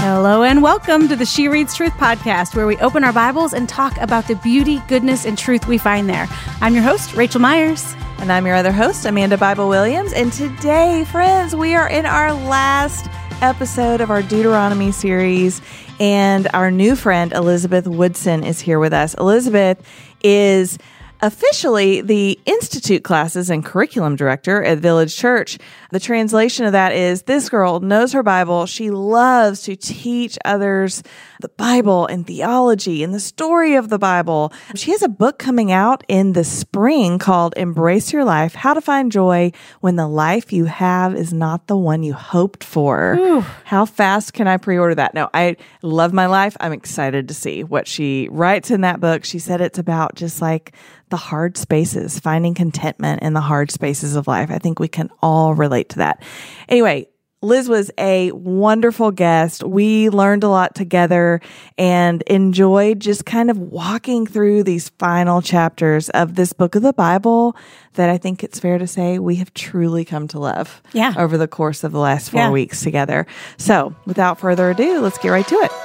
Hello and welcome to the She Reads Truth podcast, where we open our Bibles and talk about the beauty, goodness, and truth we find there. I'm your host, Rachel Myers. And I'm your other host, Amanda Bible Williams. And today, friends, we are in our last episode of our Deuteronomy series, and our new friend, Elizabeth Woodson, is here with us. Elizabeth is officially the Institute Classes and Curriculum Director at Village Church. The translation of that is, this girl knows her Bible. She loves to teach others the Bible and theology and the story of the Bible. She has a book coming out in the spring called Embrace Your Life, How to Find Joy When the Life You Have Is Not the One You Hoped For. Ooh. How fast can I pre-order that? No, I love my life. I'm excited to see what she writes in that book. She said it's about just like the hard spaces, finding contentment in the hard spaces of life. I think we can all relate to that. Anyway, Liz was a wonderful guest. We learned a lot together and enjoyed just kind of walking through these final chapters of this book of the Bible that I think it's fair to say we have truly come to love over the course of the last 4 weeks together. So without further ado, let's get right to it.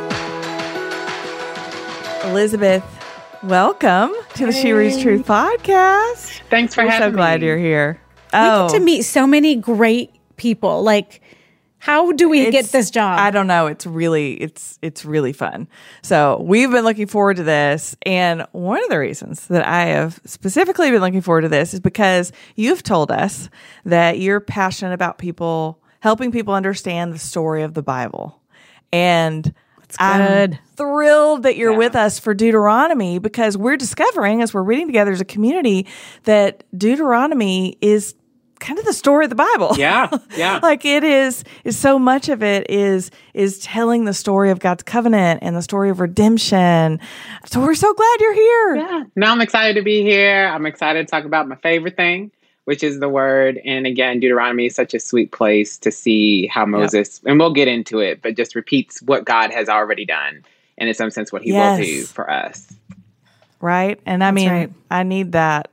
Elizabeth, welcome to the She Reads Truth podcast. Thanks for having me. We're so glad you're here. We get to meet so many great people. Like, how do we get this job? I don't know. It's really fun. So we've been looking forward to this. And one of the reasons that I have specifically been looking forward to this is because you've told us that you're passionate about helping people understand the story of the Bible. And I'm thrilled that you're with us for Deuteronomy, because we're discovering, as we're reading together as a community, that Deuteronomy is kind of the story of the Bible. Yeah. Like it is so much of it is telling the story of God's covenant and the story of redemption. So we're so glad you're here. Yeah. Now I'm excited to be here. I'm excited to talk about my favorite thing, which is the word. And again, Deuteronomy is such a sweet place to see how Moses, and we'll get into it, but just repeats what God has already done. And in some sense, what he will do for us. Right. And I mean, I need that.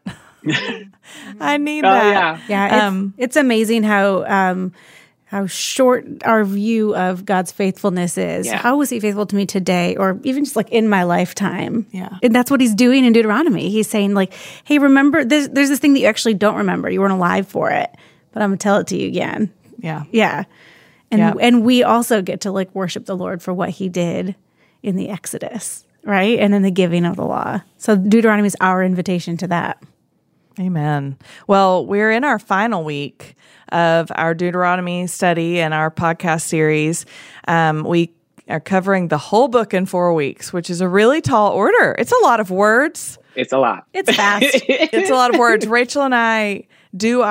I need that. Yeah. It's amazing how short our view of God's faithfulness is. Yeah. How was he faithful to me today, or even just like in my lifetime? Yeah. And that's what he's doing in Deuteronomy. He's saying like, hey, remember, there's this thing that you actually don't remember. You weren't alive for it, but I'm going to tell it to you again. Yeah. Yeah. And we also get to like worship the Lord for what he did in the Exodus, right? And in the giving of the law. So Deuteronomy is our invitation to that. Amen. Well, we're in our final week of our Deuteronomy study and our podcast series. We are covering the whole book in 4 weeks, which is a really tall order. It's a lot of words. It's a lot. It's fast. It's a lot of words. Rachel and I do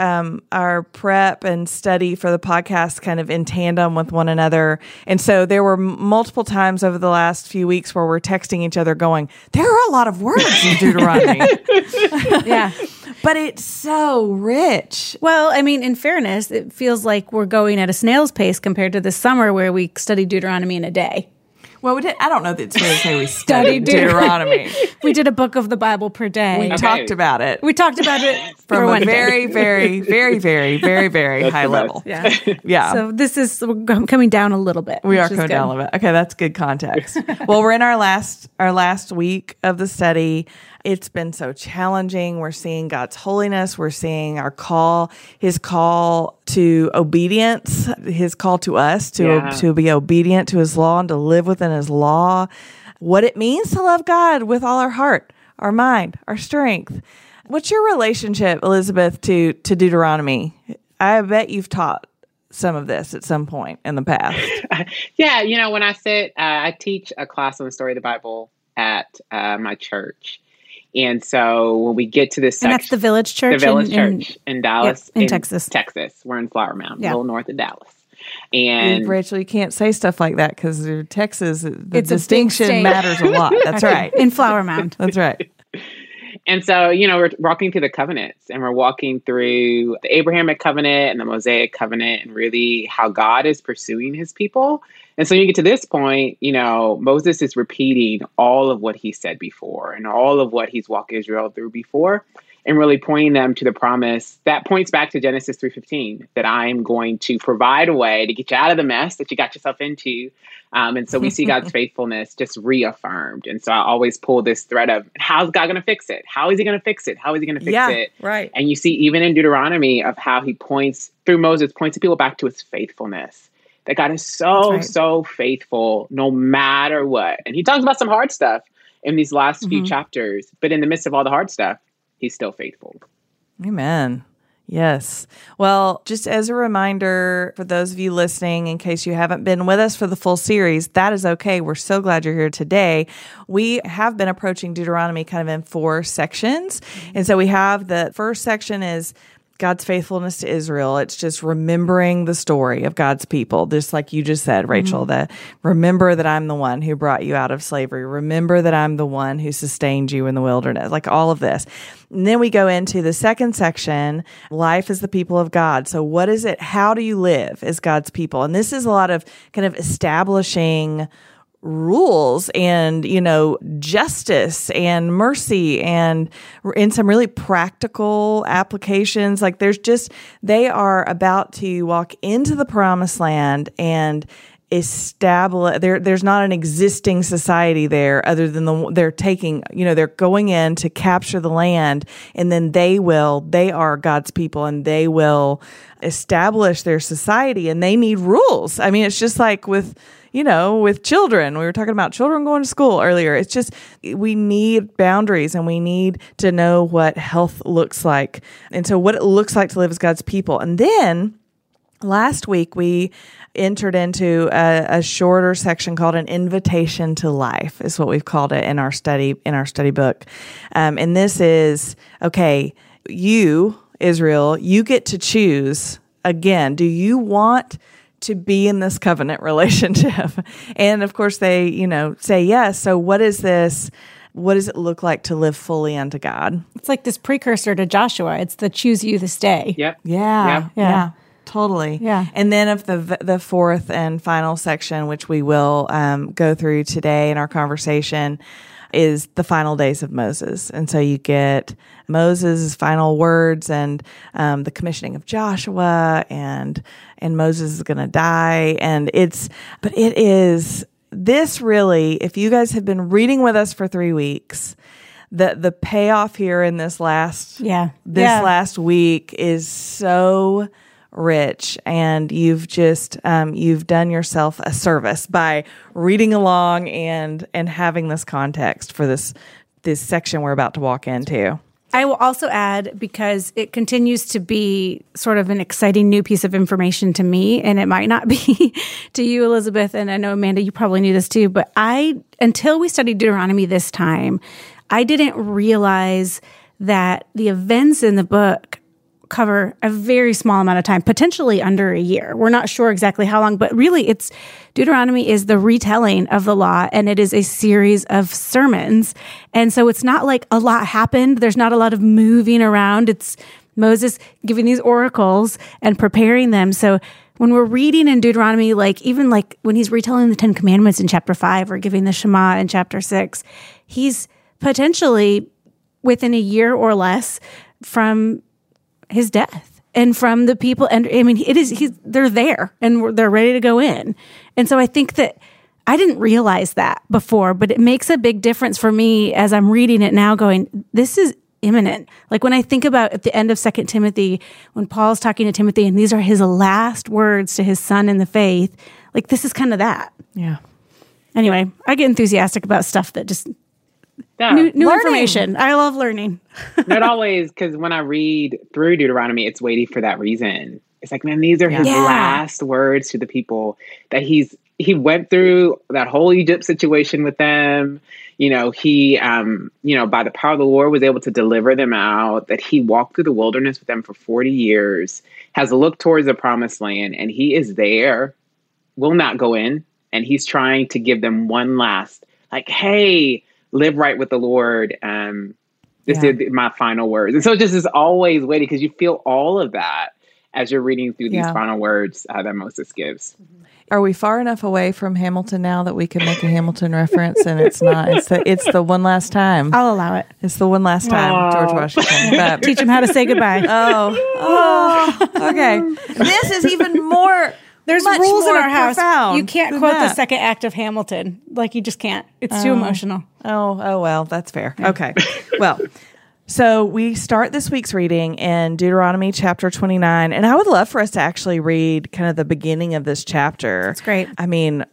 our prep and study for the podcast kind of in tandem with one another. And so there were multiple times over the last few weeks where we're texting each other going, there are a lot of words in Deuteronomy. Yeah. But it's so rich. Well, I mean, in fairness, it feels like we're going at a snail's pace compared to this summer where we studied Deuteronomy in a day. Well, we did. I don't know that it's fair to say we studied Deuteronomy. We did a book of the Bible per day. We talked about it. We talked about it from a very, very, very, very, very, very high level. Yeah. Yeah. So we're coming down a little bit. We are coming down a little bit. Okay, that's good context. Well, we're in our last week of the study. It's been so challenging. We're seeing God's holiness. We're seeing his call to obedience, his call to us to be obedient to his law and to live within his law, what it means to love God with all our heart, our mind, our strength. What's your relationship, Elizabeth, to Deuteronomy? I bet you've taught some of this at some point in the past. Yeah. When I teach a class on the story of the Bible at my church. And so when we get to this section, and that's the Village Church, in Dallas, in Texas. We're in Flower Mound, a little north of Dallas. And Rachel, you can't say stuff like that because Texas, the distinction matters a lot. That's right. In Flower Mound. That's right. And so, we're walking through the covenants, and we're walking through the Abrahamic covenant and the Mosaic covenant, and really how God is pursuing his people. And so you get to this point, Moses is repeating all of what he said before and all of what he's walked Israel through before. and really pointing them to the promise that points back to Genesis 3:15, that I'm going to provide a way to get you out of the mess that you got yourself into. And so we see God's faithfulness just reaffirmed. And so I always pull this thread of, how's God going to fix it? How is he going to fix it? How is he going to fix it? Right. And you see even in Deuteronomy of how he points, through Moses, points people back to his faithfulness. That God is so faithful no matter what. And he talks about some hard stuff in these last few chapters, but in the midst of all the hard stuff, he's still faithful. Amen. Yes. Well, just as a reminder for those of you listening, in case you haven't been with us for the full series, that is okay. We're so glad you're here today. We have been approaching Deuteronomy kind of in 4 sections. And so we have the first section is God's faithfulness to Israel. It's just remembering the story of God's people, just like you just said, Rachel, that remember that I'm the one who brought you out of slavery. Remember that I'm the one who sustained you in the wilderness, like all of this. And then we go into the second section, life as the people of God. So what is it? How do you live as God's people? And this is a lot of kind of establishing rules and, justice and mercy and in some really practical applications. Like they are about to walk into the promised land and establish, there's not an existing society there other than they're taking, they're going in to capture the land, and then they are God's people and they will establish their society, and they need rules. I mean, it's just like with children. We were talking about children going to school earlier. It's just, we need boundaries and we need to know what health looks like. And so what it looks like to live as God's people. And then last week we entered into a shorter section called an invitation to life, is what we've called it in our study book. And this is, okay, you, Israel, you get to choose again. Do you want to be in this covenant relationship? And of course they, say yes. So what is this? What does it look like to live fully unto God? It's like this precursor to Joshua. It's the choose you this day. Yep. Yeah. Totally. Yeah. And then of the fourth and final section, which we will go through today in our conversation, is the final days of Moses. And so you get Moses' final words and the commissioning of Joshua, and Moses is going to die. But it is this really, if you guys have been reading with us for 3 weeks, the payoff here in this last week is so rich, and you've just you've done yourself a service by reading along and having this context for this section we're about to walk into. I will also add, because it continues to be sort of an exciting new piece of information to me, and it might not be to you, Elizabeth, and I know, Amanda, you probably knew this too, but until we studied Deuteronomy this time, I didn't realize that the events in the book cover a very small amount of time, potentially under a year. We're not sure exactly how long, but really Deuteronomy is the retelling of the law, and it is a series of sermons. And so it's not like a lot happened. There's not a lot of moving around. It's Moses giving these oracles and preparing them. So when we're reading in Deuteronomy, even when he's retelling the 10 Commandments in chapter 5 or giving the Shema in chapter 6, he's potentially within a year or less from his death and from the people. And I mean, they're there and they're ready to go in. And so I think that I didn't realize that before, but it makes a big difference for me as I'm reading it now going, this is imminent. Like when I think about at the end of 2 Timothy, when Paul's talking to Timothy and these are his last words to his son in the faith, like this is kind of that. Yeah. Anyway, I get enthusiastic about stuff that just new information. I love learning. Not always, because when I read through Deuteronomy, it's weighty for that reason. It's like, man, these are his last words to the people that he went through that whole Egypt situation with them. He, by the power of the Lord was able to deliver them out, that he walked through the wilderness with them for 40 years, has a look towards the promised land, and he is there, will not go in. And he's trying to give them one last, hey, live right with the Lord. This is my final words. And so it just is always weighty because you feel all of that. as you're reading through these Yeah. final words that Moses gives. Are we far enough away from Hamilton now that we can make a Hamilton reference? And it's not. It's the one last time. I'll allow it. It's the one last time, George Washington. But, Teach them how to say goodbye. okay. This is even more. There's much rules in more our house. profound You can't than quote the that. second act of Hamilton. Like, you just can't. It's too emotional. Oh, well, that's fair. Okay. Well, so we start this week's reading in Deuteronomy chapter 29, and I would love for us to actually read kind of the beginning of this chapter. That's great. I mean,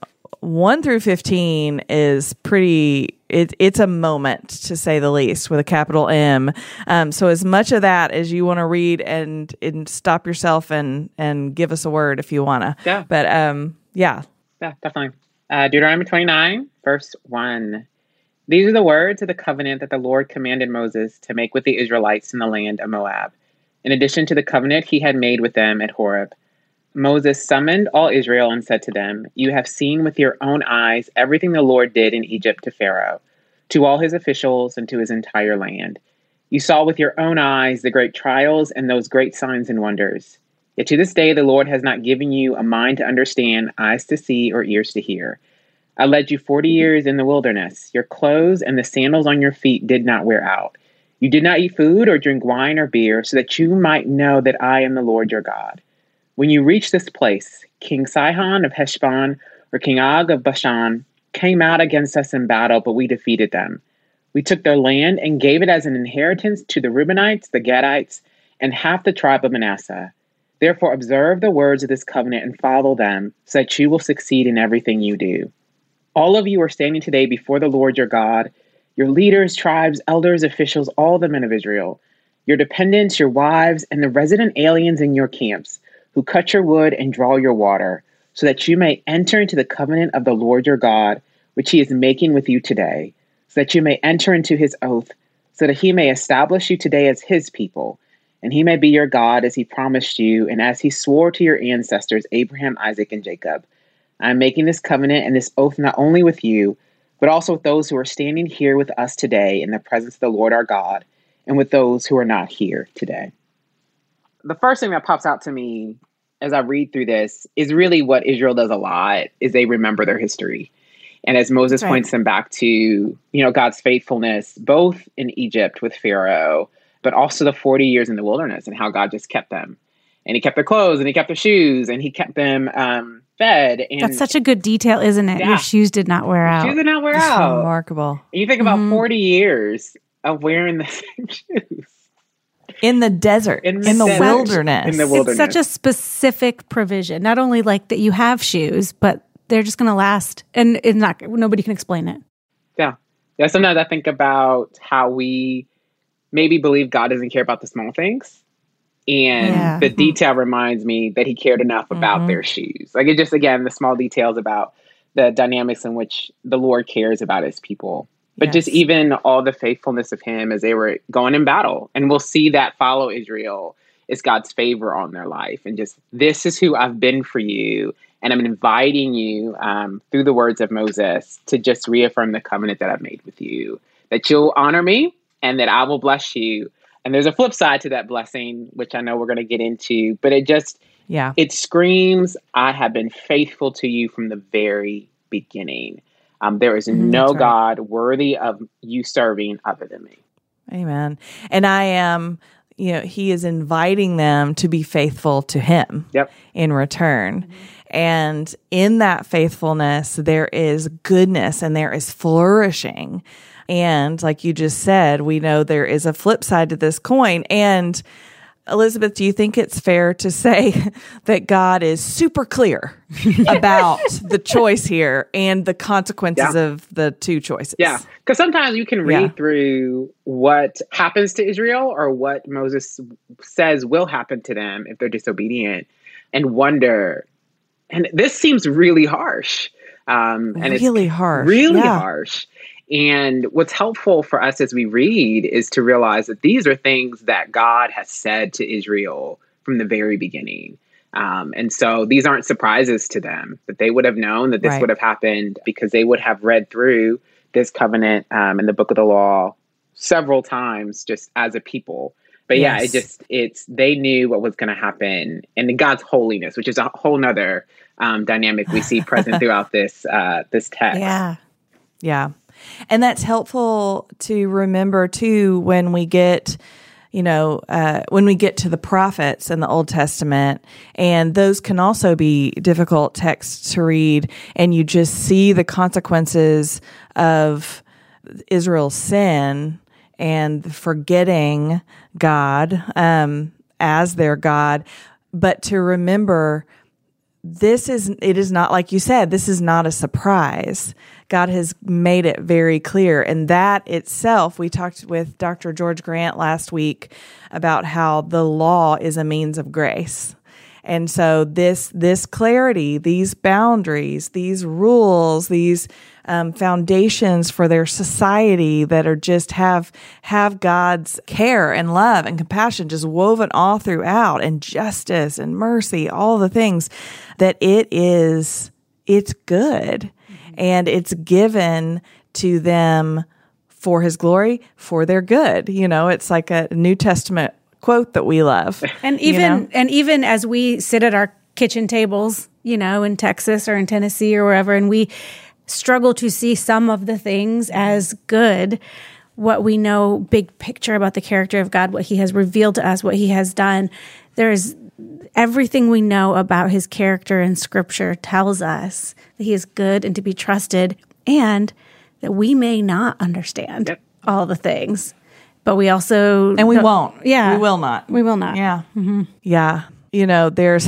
1 through 15 is pretty, it's a moment, to say the least, with a capital M. So as much of that as you want to read and stop yourself and give us a word if you want to. Yeah. But yeah. Yeah, definitely. Deuteronomy 29, verse 1. These are the words of the covenant that the Lord commanded Moses to make with the Israelites in the land of Moab, in addition to the covenant he had made with them at Horeb. Moses summoned all Israel and said to them, "You have seen with your own eyes everything the Lord did in Egypt to Pharaoh, to all his officials, and to his entire land. You saw with your own eyes the great trials and those great signs and wonders. Yet to this day the Lord has not given you a mind to understand, eyes to see, or ears to hear. I led you 40 years in the wilderness. Your clothes and the sandals on your feet did not wear out. You did not eat food or drink wine or beer, so that you might know that I am the Lord your God. When you reach this place, King Sihon of Heshbon or King Og of Bashan came out against us in battle, but we defeated them. We took their land and gave it as an inheritance to the Reubenites, the Gadites, and half the tribe of Manasseh. Therefore observe the words of this covenant and follow them, so that you will succeed in everything you do. All of you are standing today before the Lord your God, your leaders, tribes, elders, officials, all the men of Israel, your dependents, your wives, and the resident aliens in your camps, who cut your wood and draw your water, so that you may enter into the covenant of the Lord your God, which he is making with you today, so that you may enter into his oath, so that he may establish you today as his people, and he may be your God as he promised you, and as he swore to your ancestors, Abraham, Isaac, and Jacob. I am making this covenant and this oath not only with you, but also with those who are standing here with us today in the presence of the Lord our God, and with those who are not here today. The first thing that pops out to me as I read through this is really what Israel does a lot, is they remember their history. And as Moses points them back to, God's faithfulness, both in Egypt with Pharaoh, but also the 40 years in the wilderness and how God just kept them. And he kept their clothes and he kept their shoes and he kept them fed. And That's such a good detail, isn't it? Yeah. Your shoes did not wear out. shoes did not wear It's out. remarkable. And you think about 40 years of wearing the same shoes. In the desert, in the desert, wilderness. in the wilderness. It's such a specific provision. Not only like that you have shoes, but they're just going to last, and it's not. Nobody can explain it. Yeah. Sometimes I think about how we maybe believe God doesn't care about the small things. And the detail reminds me that he cared enough about their shoes. Like, it just, again, the small details about the dynamics in which the Lord cares about his people. But just even all the faithfulness of him as they were going in battle. And we'll see that follow Israel is God's favor on their life. And just, this is who I've been for you. And I'm inviting you through the words of Moses to just reaffirm the covenant that I've made with you, that you'll honor me and that I will bless you. And there's a flip side to that blessing, which I know we're going to get into, but it just, it screams, I have been faithful to you from the very beginning. There is no God worthy of you serving other than me. Amen. And I am, he is inviting them to be faithful to him in return. And in that faithfulness, there is goodness and there is flourishing. And like you just said, we know there is a flip side to this coin. And Elizabeth, do you think it's fair to say that God is super clear about the choice here and the consequences of the two choices? Yeah, because sometimes you can read through what happens to Israel or what Moses says will happen to them if they're disobedient and wonder, and this seems really harsh. Really harsh. Really harsh. And what's helpful for us as we read is to realize that these are things that God has said to Israel from the very beginning. And so these aren't surprises to them, that they would have known that this would have happened because they would have read through this covenant in the book of the law several times just as a people. But yeah, they knew what was going to happen, and God's holiness, which is a whole nother dynamic we see present throughout this text. Yeah. And that's helpful to remember too when we get, when we get to the prophets in the Old Testament, and those can also be difficult texts to read, and you just see the consequences of Israel's sin and forgetting God as their God. But to remember, it is not, like you said, this is not a surprise. God has made it very clear. And that itself, we talked with Dr. George Grant last week about how the law is a means of grace. And so this clarity, these boundaries, these rules, these foundations for their society that are just have God's care and love and compassion just woven all throughout, and justice and mercy, all the things, that it's good. And it's given to them for His glory, for their good. It's like a New Testament quote that we love. And even as we sit at our kitchen tables, in Texas or in Tennessee or wherever, and we struggle to see some of the things as good, what we know, big picture about the character of God, what He has revealed to us, what He has done, there's everything we know about His character in Scripture tells us that He is good and to be trusted, and that we may not understand all the things, but we also... And we won't. Yeah. We will not. We will not. Yeah. Mm-hmm. Yeah. There's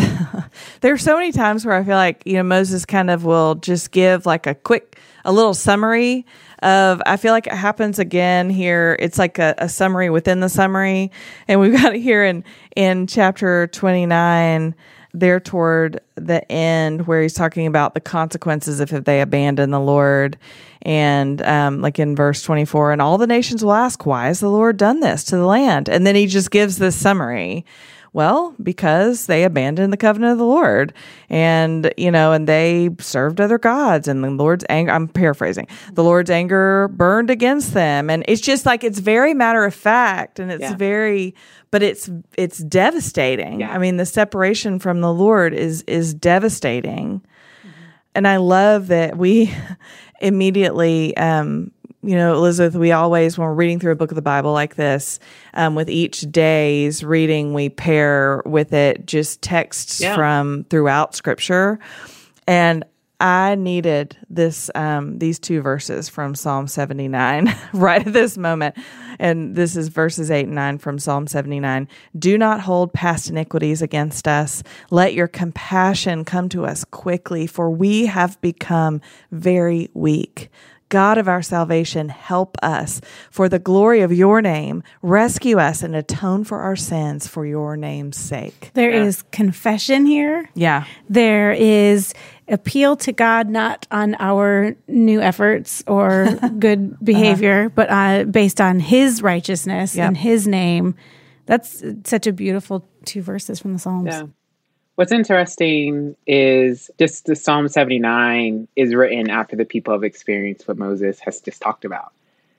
so many times where I feel like, Moses kind of will just give like a little summary of, I feel like it happens again here. It's like a summary within the summary. And we've got it here in chapter 29, there toward the end, where he's talking about the consequences if they abandon the Lord. And like in verse 24, and all the nations will ask, why has the Lord done this to the land? And then he just gives this summary. Well, because they abandoned the covenant of the Lord, and they served other gods, and the Lord's anger, I'm paraphrasing, the Lord's anger burned against them. And it's just like, it's very matter of fact, and it's but it's devastating. Yeah. I mean, the separation from the Lord is devastating. Mm-hmm. And I love that we immediately, Elizabeth, we always, when we're reading through a book of the Bible like this, with each day's reading, we pair with it just texts from throughout Scripture. And I needed these two verses from Psalm 79 right at this moment. And this is verses 8 and 9 from Psalm 79. Do not hold past iniquities against us. Let your compassion come to us quickly, for we have become very weak. God of our salvation, help us for the glory of your name. Rescue us and atone for our sins for your name's sake. There is confession here. Yeah. There is appeal to God, not on our new efforts or good behavior, but based on His righteousness and His name. That's such a beautiful 2 verses from the Psalms. Yeah. What's interesting is just the Psalm 79 is written after the people have experienced what Moses has just talked about.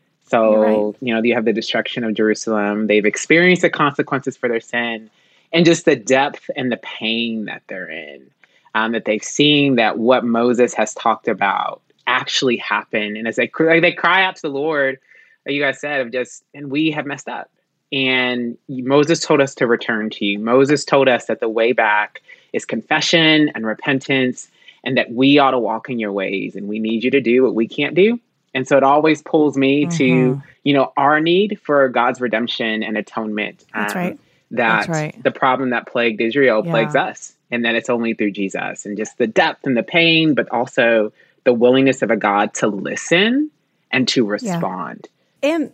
So, you have the destruction of Jerusalem. They've experienced the consequences for their sin, and just the depth and the pain that they're in, that they've seen that what Moses has talked about actually happened. And as they cry out to the Lord, like you guys said, and we have messed up. And Moses told us to return to you. Moses told us that the way back is confession and repentance, and that we ought to walk in your ways, and we need you to do what we can't do. And so it always pulls me to, our need for God's redemption and atonement. That's right. That's right. The problem that plagued Israel plagues us, and that it's only through Jesus, and just the depth and the pain, but also the willingness of a God to listen and to respond. And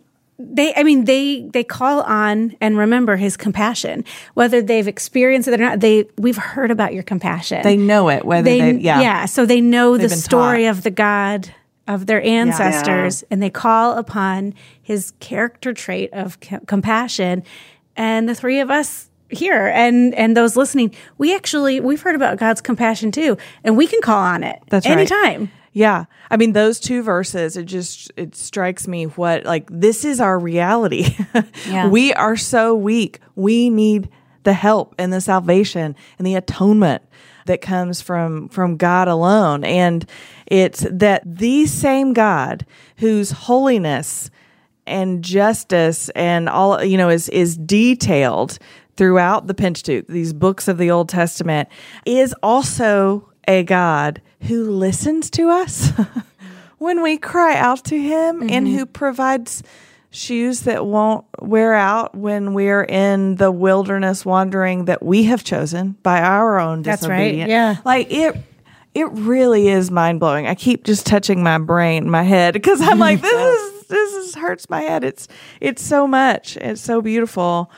they call on and remember His compassion, whether they've experienced it or not. We've heard about your compassion. They know it, so they know the story of the God of their ancestors, and they call upon His character trait of compassion. And the three of us here and those listening, we've heard about God's compassion too, and we can call on it anytime. Right. Yeah. I mean, those two verses, it strikes me this is our reality. Yeah. We are so weak. We need the help and the salvation and the atonement that comes from God alone. And it's that the same God whose holiness and justice and all, is detailed throughout the Pentateuch, these books of the Old Testament, is also a God who listens to us when we cry out to him, mm-hmm. and who provides shoes that won't wear out when we're in the wilderness wandering that we have chosen by our own disobedience. That's right. Yeah. It really is mind blowing. I keep just touching my head, because I'm like, this hurts my head. It's so much. It's so beautiful.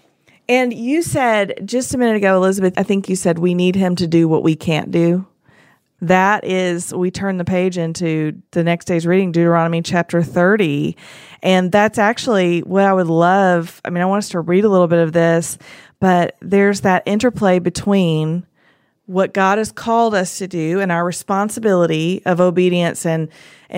And you said just a minute ago, Elizabeth, I think you said we need him to do what we can't do. That is, we turn the page into the next day's reading, Deuteronomy chapter 30. And that's actually what I would love. I mean, I want us to read a little bit of this, but there's that interplay between what God has called us to do and our responsibility of obedience and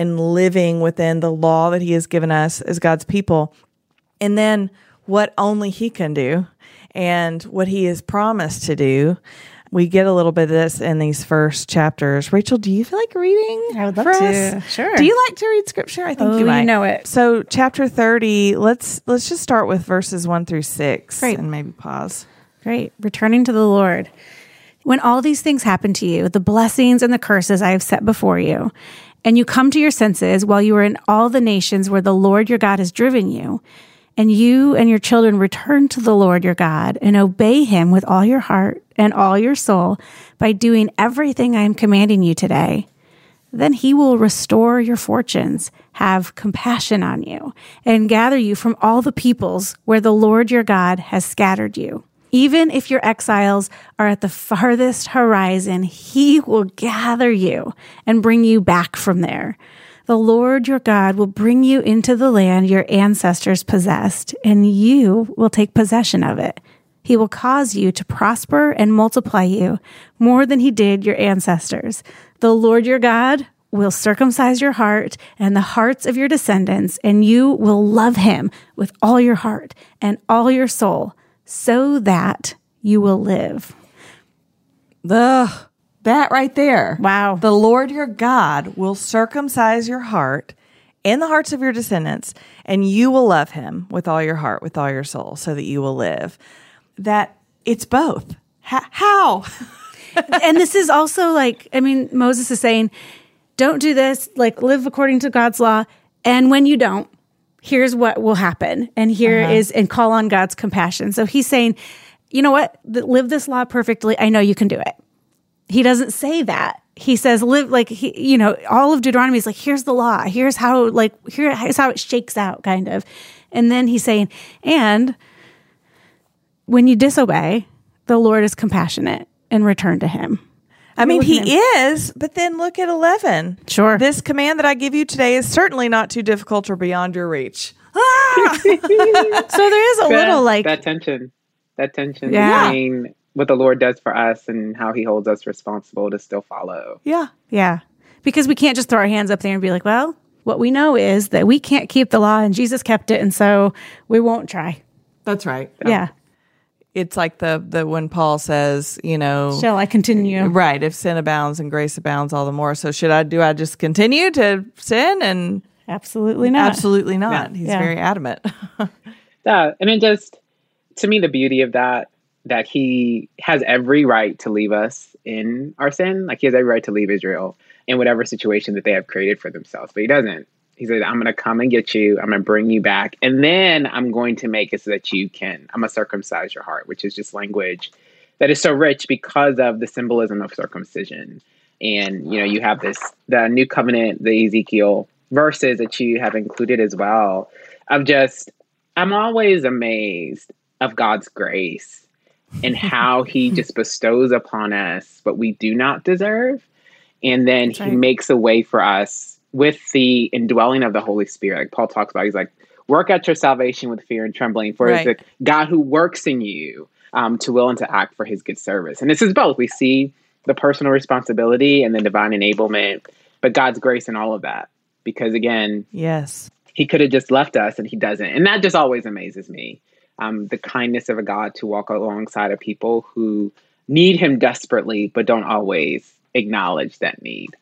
living within the law that he has given us as God's people. And then what only he can do and what he has promised to do. We get a little bit of this in these first chapters. Rachel, do you feel like reading? I would love for to. Us? Sure. Do you like to read scripture? I think you might. You know it. So chapter 30, let's just start with verses 1 through 6. Great. And maybe pause. Great. Returning to the Lord. When all these things happen to you, the blessings and the curses I have set before you, and you come to your senses while you are in all the nations where the Lord your God has driven you, and you and your children return to the Lord your God and obey him with all your heart and all your soul by doing everything I am commanding you today, then he will restore your fortunes, have compassion on you, and gather you from all the peoples where the Lord your God has scattered you. Even if your exiles are at the farthest horizon, he will gather you and bring you back from there. The Lord your God will bring you into the land your ancestors possessed, and you will take possession of it. He will cause you to prosper and multiply you more than he did your ancestors. The Lord your God will circumcise your heart and the hearts of your descendants, and you will love him with all your heart and all your soul, so that you will live. That right there. Wow. The Lord your God will circumcise your heart and the hearts of your descendants, and you will love him with all your heart, with all your soul, so that you will live. That it's both. How? And this is also Moses is saying, don't do this, live according to God's law. And when you don't, here's what will happen. And here is, and call on God's compassion. So he's saying, you know what? Live this law perfectly. I know you can do it. He doesn't say that. He says, live all of Deuteronomy is here's the law. Here's how it shakes out, kind of. And then he's saying, and when you disobey, the Lord is compassionate and return to him. I mean, he is, but then look at 11. Sure. This command that I give you today is certainly not too difficult or beyond your reach. So there is a little that tension between what the Lord does for us and how he holds us responsible to still follow. Yeah. Yeah. Because we can't just throw our hands up there and be like, well, what we know is that we can't keep the law and Jesus kept it, and so we won't try. That's right. Yeah. It's like the when Paul says, shall I continue? Right. If sin abounds and grace abounds all the more. So do I just continue to sin? And absolutely not. Absolutely not. Yeah. He's very adamant. Yeah. And it just, to me, the beauty of that he has every right to leave us in our sin. He has every right to leave Israel in whatever situation that they have created for themselves, but he doesn't. He said, I'm going to come and get you. I'm going to bring you back. And then I'm going to make it so that I'm going to circumcise your heart, which is just language that is so rich because of the symbolism of circumcision. And, you have the new covenant, the Ezekiel verses that you have included as well. I'm always amazed of God's grace and how he just bestows upon us what we do not deserve. And then That's he makes a way for us with the indwelling of the Holy Spirit. Like Paul talks about, he's like, work out your salvation with fear and trembling, for it's the God who works in you to will and to act for his good service. And this is both. We see the personal responsibility and the divine enablement, but God's grace in all of that. Because again, yes, he could have just left us and he doesn't. And that just always amazes me. The kindness of a God to walk alongside of people who need him desperately, but don't always acknowledge that need.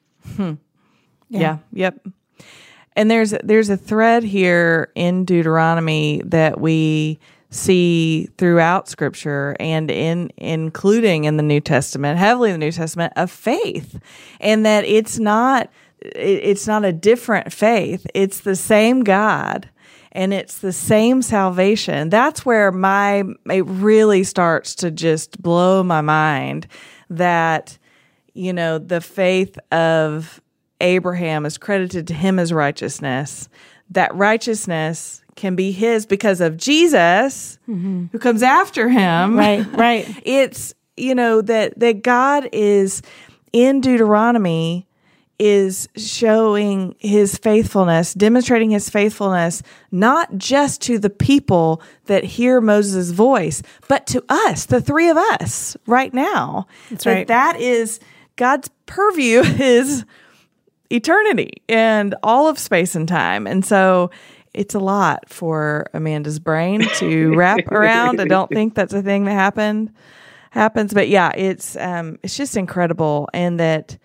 Yeah. Yep. And there's a thread here in Deuteronomy that we see throughout Scripture and including in the New Testament, heavily in the New Testament, of faith, and that it's not a different faith. It's the same God, and it's the same salvation. That's where it really starts to just blow my mind that, the faith of Abraham is credited to him as righteousness. That righteousness can be his because of Jesus, who comes after him. Right. It's, that God is in Deuteronomy is showing his faithfulness, demonstrating his faithfulness, not just to the people that hear Moses' voice, but to us, the three of us right now. That's right. That is God's purview is eternity and all of space and time. And so it's a lot for Amanda's brain to wrap around. I don't think that's a thing that happens, but yeah, it's just incredible. And that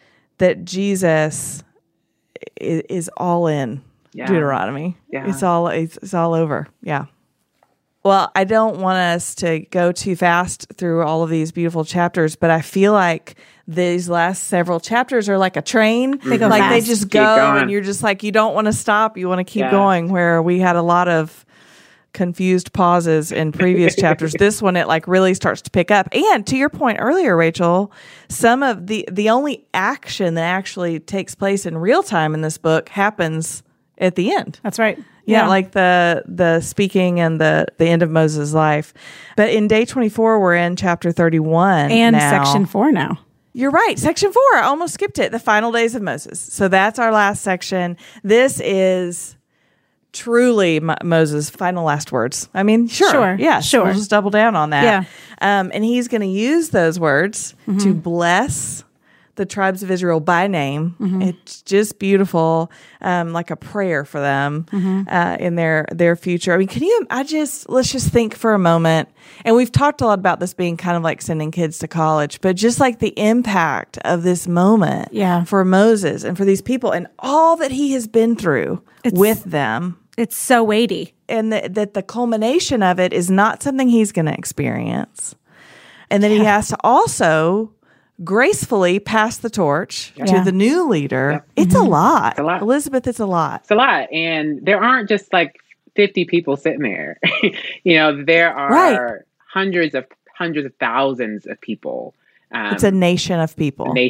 Jesus is all in Deuteronomy. Yeah. It's all over. Yeah. Well, I don't want us to go too fast through all of these beautiful chapters, but I feel like these last several chapters are like a train. They go like fast. They just go, and you're just like, you don't want to stop. You want to keep going, where we had a lot of confused pauses in previous chapters. This one, it like really starts to pick up. And to your point earlier, Rachel, some of the only action that actually takes place in real time in this book happens at the end. That's right. Yeah, like the speaking and the end of Moses' life. But in day 24, we're in chapter 31 and now. section 4 now. You're right. Section 4. I almost skipped it. The final days of Moses. So that's our last section. This is truly Moses' final last words. I mean, sure. Yeah, sure. We'll just double down on that. Yeah. And he's going to use those words to bless the tribes of Israel by name. It's just beautiful, like a prayer for them in their future. I mean, let's just think for a moment. And we've talked a lot about this being kind of like sending kids to college, but just like the impact of this moment for Moses and for these people and all that he has been through with them. It's so weighty. And that the culmination of it is not something he's going to experience. And then he has to also gracefully pass the torch to the new leader. It's a lot. Elizabeth, it's a lot. It's a lot. And there aren't just like 50 people sitting there. There are hundreds of thousands of people. It's a nation of people. And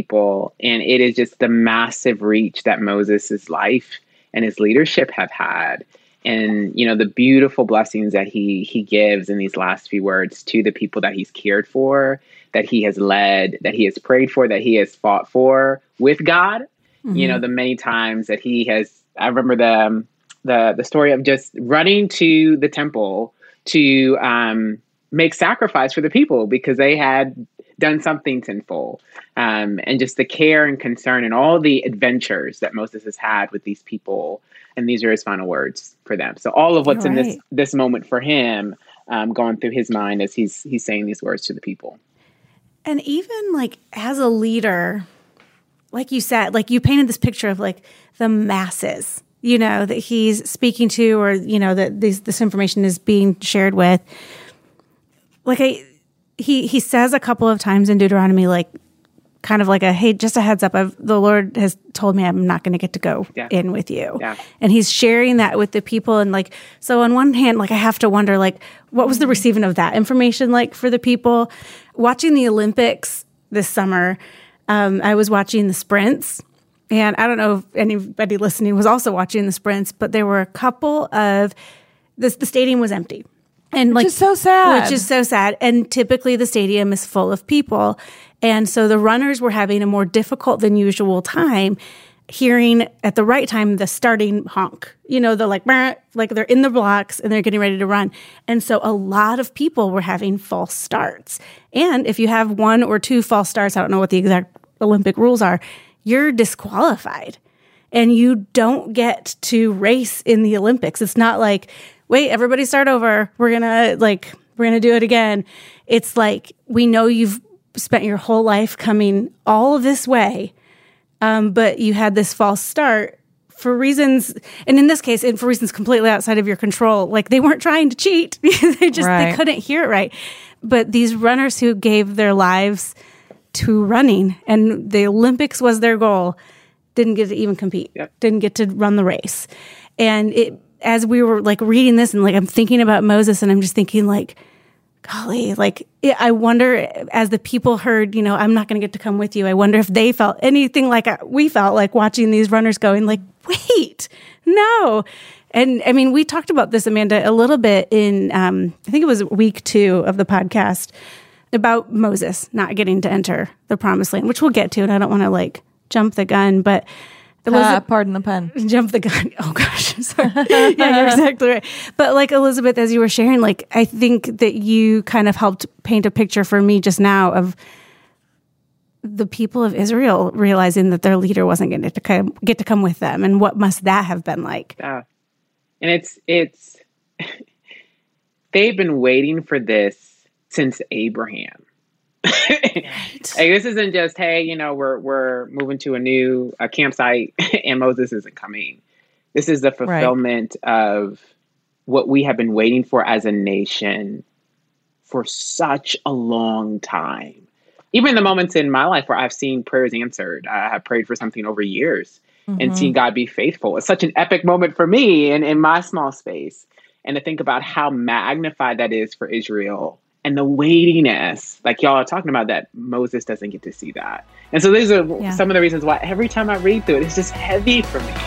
it is just the massive reach that Moses' life and his leadership have had. And, the beautiful blessings that he gives in these last few words to the people that he's cared for, that he has led, that he has prayed for, that he has fought for with God. The many times that I remember the story of just running to the temple to make sacrifice for the people because they had done something sinful. And just the care and concern and all the adventures that Moses has had with these people. And these are his final words for them. So all of what's in this moment for him going through his mind as he's saying these words to the people. And even like as a leader, like you said, like you painted this picture of like the masses, that he's speaking to, or, that this information is being shared with. Like he says a couple of times in Deuteronomy, like kind of like hey, just a heads up, the Lord has told me I'm not going to get to go in with you. Yeah. And he's sharing that with the people. And like, so on one hand, like I have to wonder, like, what was the receiving of that information like for the people? Watching the Olympics this summer, I was watching the sprints. And I don't know if anybody listening was also watching the sprints, but there were a couple of the stadium was empty. And which is so sad. Which is so sad. And typically the stadium is full of people. And so the runners were having a more difficult than usual time. hearing at the right time the starting honk. They're like they're in the blocks and they're getting ready to run. And so a lot of people were having false starts. And if you have 1 or 2 false starts, I don't know what the exact Olympic rules are, you're disqualified. And you don't get to race in the Olympics. It's not like, wait, everybody start over. We're going to do it again. It's like, we know you've spent your whole life coming all of this way, but you had this false start for reasons, and in this case, for reasons completely outside of your control. Like, they weren't trying to cheat. They couldn't hear it right. But these runners who gave their lives to running, and the Olympics was their goal, didn't get to even compete, didn't get to run the race. And as we were reading this, and I'm thinking about Moses, and I'm just thinking golly, I wonder, as the people heard, I'm not going to get to come with you, I wonder if they felt anything like we felt watching these runners going wait, no. And I mean, we talked about this, Amanda, a little bit in, I think it was week 2 of the podcast, about Moses not getting to enter the promised land, which we'll get to. And I don't want to jump the gun, but pardon the pun. Jump the gun. Oh gosh. Sorry. Yeah, you're exactly right. But Elizabeth, as you were sharing, I think that you kind of helped paint a picture for me just now of the people of Israel realizing that their leader wasn't going to get to come with them, and what must that have been like? Yeah. And it's they've been waiting for this since Abraham. Right. This isn't just, hey, we're moving to a new campsite and Moses isn't coming. This is the fulfillment of what we have been waiting for as a nation for such a long time. Even the moments in my life where I've seen prayers answered, I have prayed for something over years and seen God be faithful. It's such an epic moment for me in my small space. And to think about how magnified that is for Israel and the weightiness, y'all are talking about, that Moses doesn't get to see that. And so these are some of the reasons why every time I read through it, it's just heavy for me.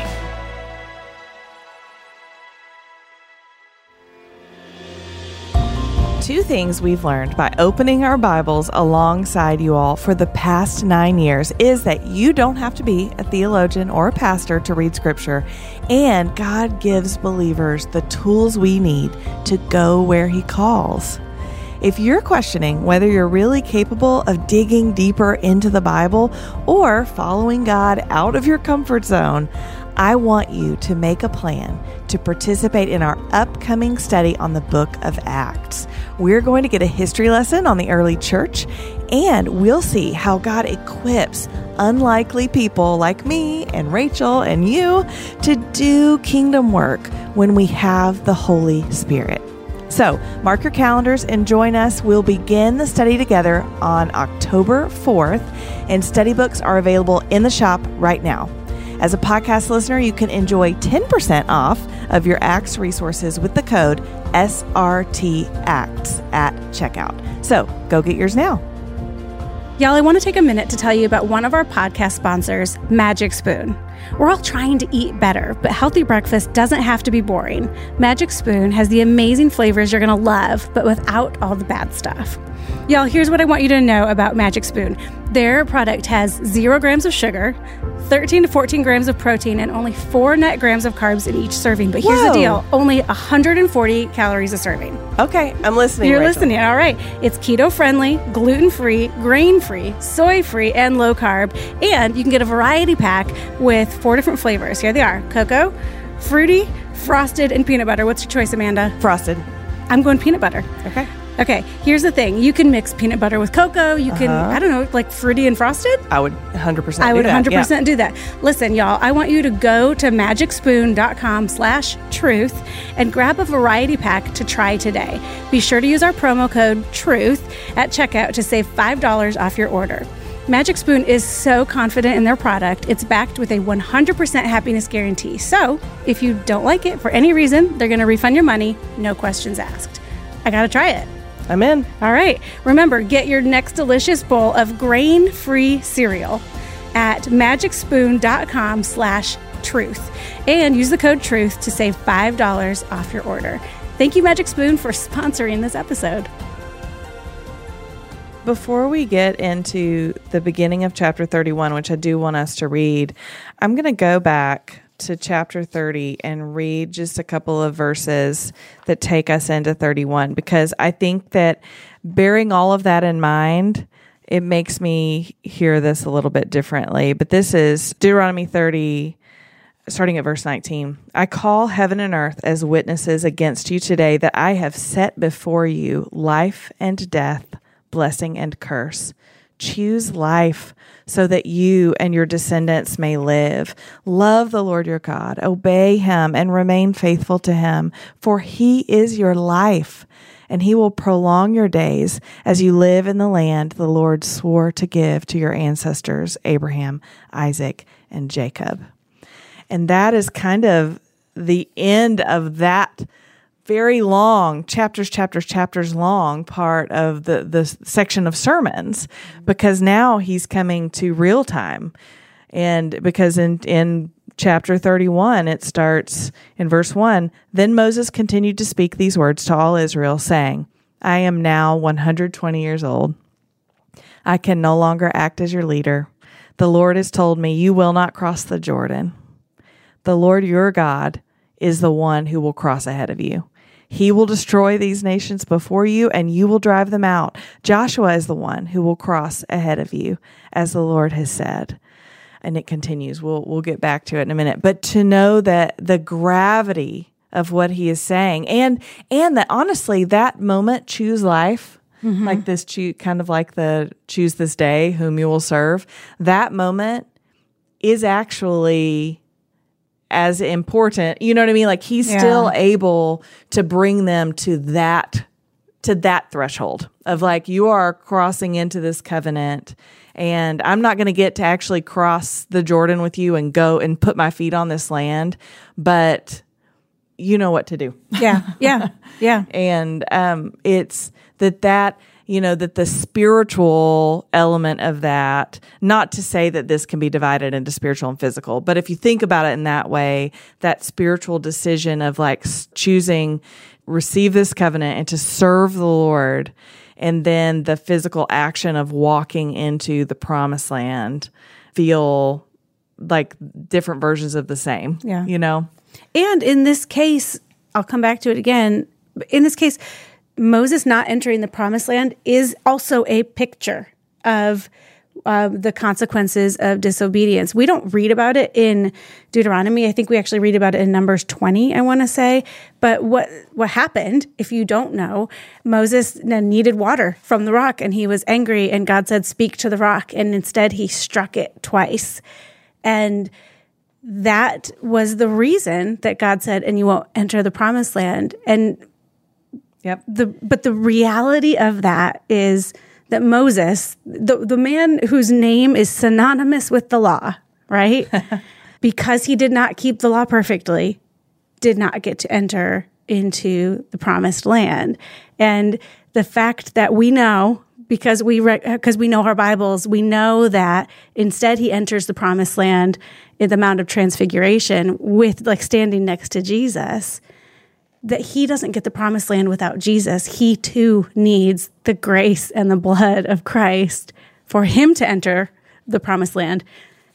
Two things we've learned by opening our Bibles alongside you all for the past 9 years is that you don't have to be a theologian or a pastor to read Scripture, and God gives believers the tools we need to go where He calls. If you're questioning whether you're really capable of digging deeper into the Bible or following God out of your comfort zone, I want you to make a plan to participate in our upcoming study on the book of Acts. We're going to get a history lesson on the early church, and we'll see how God equips unlikely people like me and Rachel and you to do kingdom work when we have the Holy Spirit. So mark your calendars and join us. We'll begin the study together on October 4th, and study books are available in the shop right now. As a podcast listener, you can enjoy 10% off of your Acts resources with the code SRTACTS at checkout. So go get yours now. Y'all, I want to take a minute to tell you about one of our podcast sponsors, Magic Spoon. We're all trying to eat better, but healthy breakfast doesn't have to be boring. Magic Spoon has the amazing flavors you're going to love, but without all the bad stuff. Y'all, here's what I want you to know about Magic Spoon. Their product has 0 grams of sugar, 13 to 14 grams of protein, and only 4 net grams of carbs in each serving. But here's the deal, only 140 calories a serving. Okay, I'm listening. You're Rachel. listening, all right. It's keto-friendly, gluten-free, grain-free, soy-free, and low-carb. And you can get a variety pack with 4 different flavors. Here they are: cocoa, fruity, frosted, and peanut butter. What's your choice, Amanda? Frosted. I'm going peanut butter. Okay, here's the thing. You can mix peanut butter with cocoa. You can, I don't know, like fruity and frosted. I would 100% I would 100% do that. Listen, y'all, I want you to go to magicspoon.com/truth and grab a variety pack to try today. Be sure to use our promo code TRUTH at checkout to save $5 off your order. Magic Spoon is so confident in their product, it's backed with a 100% happiness guarantee. So if you don't like it for any reason, they're going to refund your money, no questions asked. I got to try it. I'm in. All right. Remember, get your next delicious bowl of grain-free cereal at magicspoon.com/truth and use the code TRUTH to save $5 off your order. Thank you, Magic Spoon, for sponsoring this episode. Before we get into the beginning of chapter 31, which I do want us to read, I'm going to go back to chapter 30 and read just a couple of verses that take us into 31, because I think that bearing all of that in mind, it makes me hear this a little bit differently. But this is Deuteronomy 30, starting at verse 19. I call heaven and earth as witnesses against you today that I have set before you life and death, blessing and curse. Choose life so that you and your descendants may live. Love the Lord your God, obey him, and remain faithful to him, for he is your life, and he will prolong your days as you live in the land the Lord swore to give to your ancestors, Abraham, Isaac, and Jacob. And that is kind of the end of that very long, chapters long part of the section of sermons, because now he's coming to real time. And because in chapter 31, it starts in verse 1, Then Moses continued to speak these words to all Israel, saying, I am now 120 years old. I can no longer act as your leader. The Lord has told me, you will not cross the Jordan. The Lord your God is the one who will cross ahead of you. He will destroy these nations before you, and you will drive them out. Joshua is the one who will cross ahead of you, as the Lord has said. And it continues. We'll get back to it in a minute. But to know that the gravity of what he is saying, and that honestly, that moment, choose life, like this, kind of like the choose this day whom you will serve. That moment is actually as important, you know what I mean? Like he's still able to bring them to that threshold of like, you are crossing into this covenant, and I'm not going to get to actually cross the Jordan with you and go and put my feet on this land, but you know what to do. Yeah. And it's that the spiritual element of that, not to say that this can be divided into spiritual and physical, but if you think about it in that way, that spiritual decision of like choosing, receive this covenant and to serve the Lord, and then the physical action of walking into the promised land feel like different versions of the same, And in this case, I'll come back to it again. In this case, Moses not entering the promised land is also a picture of the consequences of disobedience. We don't read about it in Deuteronomy. I think we actually read about it in Numbers 20, I want to say. But what happened, if you don't know, Moses needed water from the rock, and he was angry, and God said, speak to the rock. And instead, he struck it twice. And that was the reason that God said, and you won't enter the promised land. And but the reality of that is that Moses, the man whose name is synonymous with the law, right? Because he did not keep the law perfectly, did not get to enter into the promised land. And the fact that we know, because we know our Bibles, we know that instead he enters the promised land in the Mount of Transfiguration with like standing next to Jesus, that he doesn't get the promised land without Jesus. He too needs the grace and the blood of Christ for him to enter the promised land.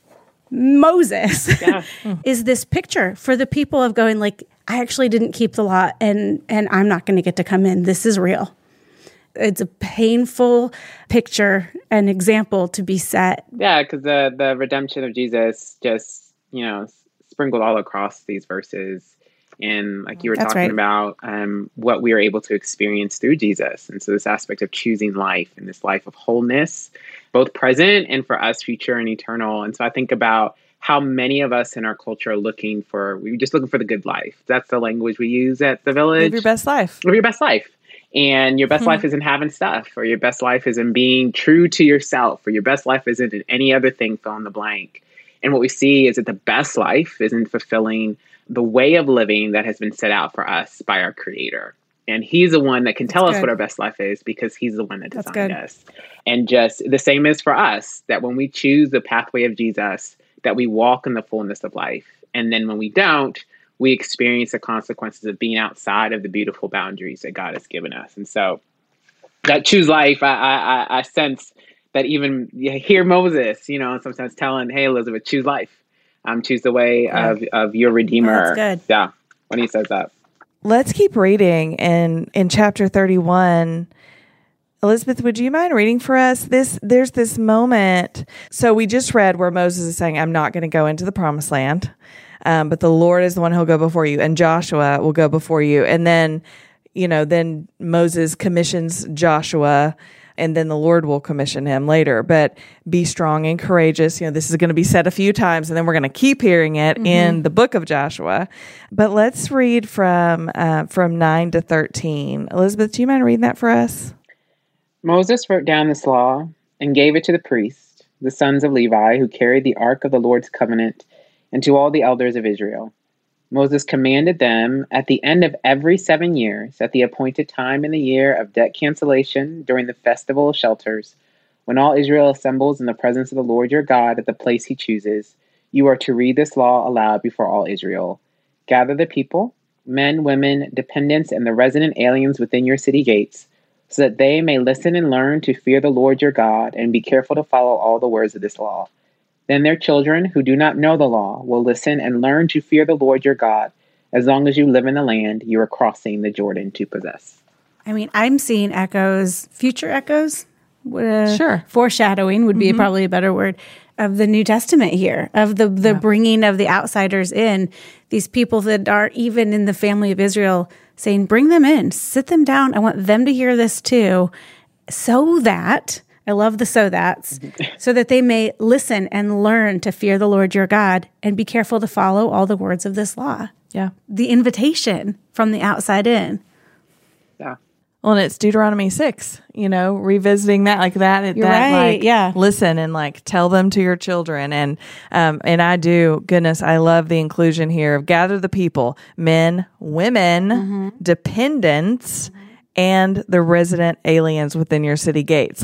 Moses is this picture for the people of going like, I actually didn't keep the law, and I'm not going to get to come in. This is real. It's a painful picture, an example to be set. Yeah, because the redemption of Jesus just, sprinkled all across these verses. And like you were talking about, what we are able to experience through Jesus. And so this aspect of choosing life and this life of wholeness, both present and for us, future and eternal. And so I think about how many of us in our culture are we're just looking for the good life. That's the language we use at the Village. Live your best life. Live your best life. And your best life isn't having stuff, or your best life isn't being true to yourself, or your best life isn't in any other thing, fill in the blank. And what we see is that the best life isn't fulfilling the way of living that has been set out for us by our Creator. And he's the one that can tell us what our best life is, because he's the one that designed us. And just the same is for us, that when we choose the pathway of Jesus, that we walk in the fullness of life. And then when we don't, we experience the consequences of being outside of the beautiful boundaries that God has given us. And so that choose life, I sense that even hear Moses, sometimes telling, hey, Elizabeth, choose life. Choose the way of your Redeemer. Oh, that's good. Yeah, when he says that. Let's keep reading in chapter 31. Elizabeth, would you mind reading for us? There's this moment. So we just read where Moses is saying, I'm not going to go into the promised land, but the Lord is the one who'll go before you, and Joshua will go before you. And then, then Moses commissions Joshua, and then the Lord will commission him later. But be strong and courageous. This is going to be said a few times, and then we're going to keep hearing it in the book of Joshua. But let's read from 9 to 13. Elizabeth, do you mind reading that for us? Moses wrote down this law and gave it to the priests, the sons of Levi, who carried the ark of the Lord's covenant, and to all the elders of Israel. Moses commanded them at the end of every 7 years, at the appointed time in the year of debt cancellation during the festival of shelters, when all Israel assembles in the presence of the Lord your God at the place he chooses, you are to read this law aloud before all Israel. Gather the people, men, women, dependents, and the resident aliens within your city gates, so that they may listen and learn to fear the Lord your God and be careful to follow all the words of this law. Then their children who do not know the law will listen and learn to fear the Lord your God as long as you live in the land you are crossing the Jordan to possess. I mean, I'm seeing echoes, future echoes. Sure. Foreshadowing would be probably a better word, of the New Testament here, of the bringing of the outsiders in, these people that are even in the family of Israel, saying, bring them in, sit them down. I want them to hear this too, so that, I love the so that's, so that they may listen and learn to fear the Lord your God and be careful to follow all the words of this law. Yeah. The invitation from the outside in. Yeah. Well, and it's Deuteronomy 6, revisiting that like that. You're right, yeah. Listen and tell them to your children. And I do, goodness, I love the inclusion here of gather the people, men, women, dependents, and the resident aliens within your city gates.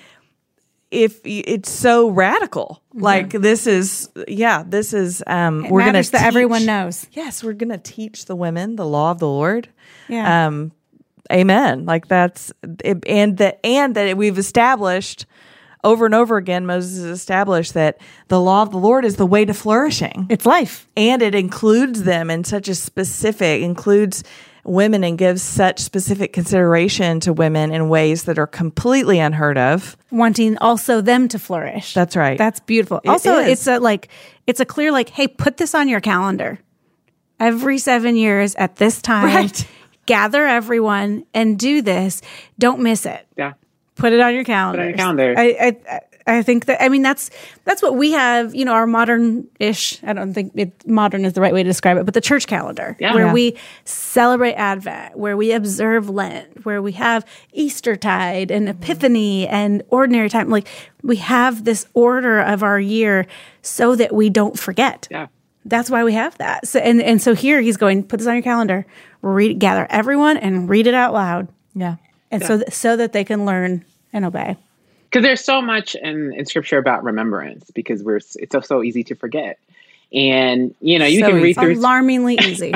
If it's so radical, this is, we're going to that everyone knows. Yes, we're going to teach the women the law of the Lord. Yeah. Amen. That's it, and that we've established over and over again. Moses has established that the law of the Lord is the way to flourishing. It's life, and it includes them in such a includes women and gives such specific consideration to women in ways that are completely unheard of. Wanting also them to flourish. That's right. That's beautiful. It's a clear hey, put this on your calendar. Every 7 years at this time. Right. Gather everyone and do this. Don't miss it. Yeah. Put it on your calendar. Put it on your calendar. I think that's what we have, our modern-ish, I don't think modern is the right way to describe it, but the church calendar, where we celebrate Advent, where we observe Lent, where we have Eastertide and Epiphany and ordinary time. We have this order of our year so that we don't forget. Yeah. That's why we have that. So, and so here he's going, put this on your calendar, gather everyone and read it out loud. Yeah. And so that they can learn and obey. Because there's so much in Scripture about remembrance, because it's so easy to forget. And, you can read through... Alarmingly easy.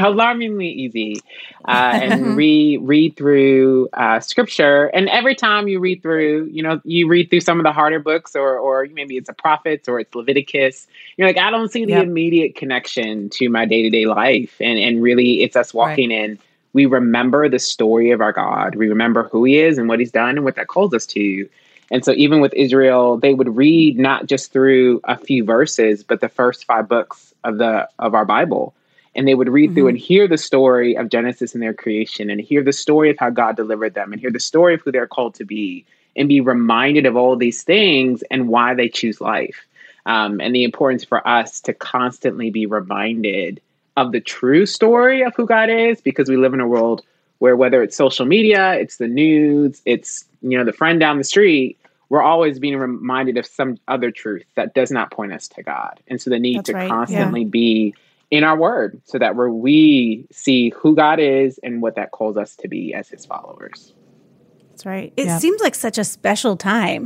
And read through Scripture. And every time you read through, you read through some of the harder books, or maybe it's a Prophets or it's Leviticus. You're like, I don't see the immediate connection to my day-to-day life. And really, it's us walking in. We remember the story of our God. We remember who he is and what he's done and what that calls us to. And so even with Israel, they would read not just through a few verses, but the first 5 books of our Bible. And they would read through and hear the story of Genesis and their creation, and hear the story of how God delivered them, and hear the story of who they're called to be, and be reminded of all these things and why they choose life. And the importance for us to constantly be reminded of the true story of who God is, because we live in a world where, whether it's social media, it's the news, it's, the friend down the street, we're always being reminded of some other truth that does not point us to God. And so the need to constantly be in our word, so that we see who God is and what that calls us to be as his followers. That's right. It seems like such a special time.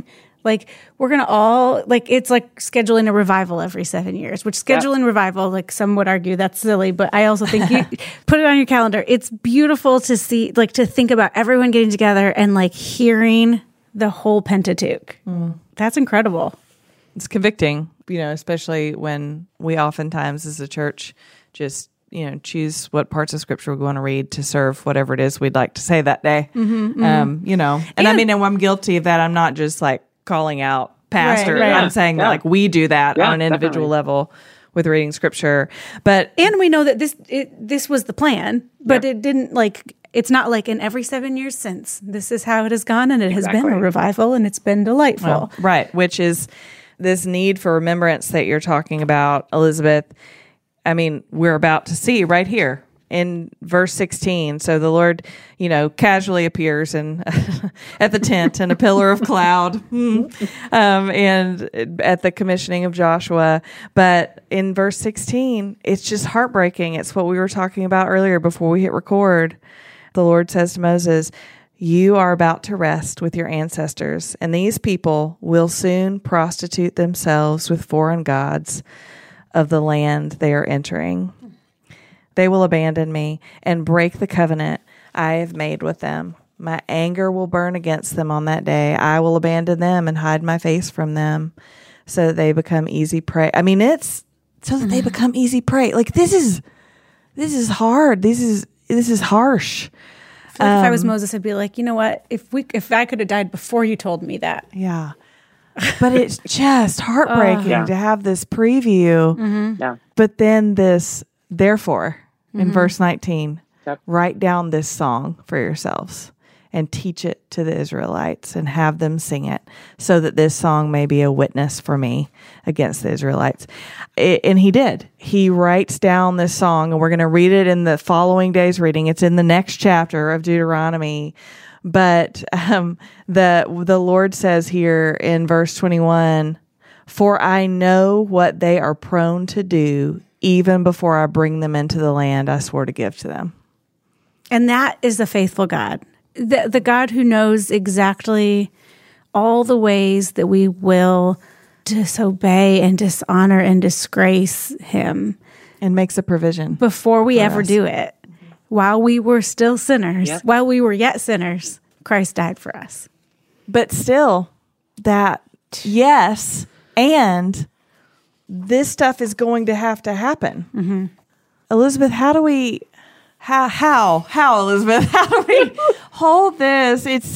Like, we're going to all, like, it's like scheduling a revival every 7 years, which scheduling revival, like, some would argue that's silly, but I also think you put it on your calendar. It's beautiful to see, like, to think about everyone getting together and, like, hearing the whole Pentateuch. That's incredible. It's convicting, especially when we oftentimes as a church just, choose what parts of scripture we're going to read to serve whatever it is we'd like to say that day. And I mean, and I'm guilty of that. I'm not just like calling out pastor. Right. I'm saying that like we do that on an individual level with reading scripture. And we know that this was the plan, but it didn't like, it's not like in every 7 years since. This is how it has gone, and it has been a revival, and it's been delightful. Well, right, which is this need for remembrance that you're talking about, Elizabeth. I mean, we're about to see right here in verse 16. So the Lord, casually appears at the tent in a pillar of cloud, and at the commissioning of Joshua. But in verse 16, it's just heartbreaking. It's what we were talking about earlier before we hit record. The Lord says to Moses, "You are about to rest with your ancestors, and these people will soon prostitute themselves with foreign gods of the land they are entering. They will abandon me and break the covenant I have made with them. My anger will burn against them on that day. I will abandon them and hide my face from them so that they become easy prey." I mean, it's so that they become easy prey. Like, this is hard. This is harsh. If I was Moses, I'd be like, you know what? If I could have died before you told me that. Yeah. But it's just heartbreaking to have this preview. Yeah. But then this, therefore, in verse 19, write down this song for yourselves and teach it to the Israelites and have them sing it so that this song may be a witness for me against the Israelites. And he did. He writes down this song, and we're going to read it in the following day's reading. It's in the next chapter of Deuteronomy. But the Lord says here in verse 21, "For I know what they are prone to do even before I bring them into the land I swore to give to them." And that is the faithful God. The God who knows exactly all the ways that we will disobey and dishonor and disgrace him. And makes a provision. Before we ever do it. While we were still sinners, while we were yet sinners, Christ died for us. But still, that, yes, and this stuff is going to happen. Elizabeth, how do we... How Elizabeth? How do we hold this? It's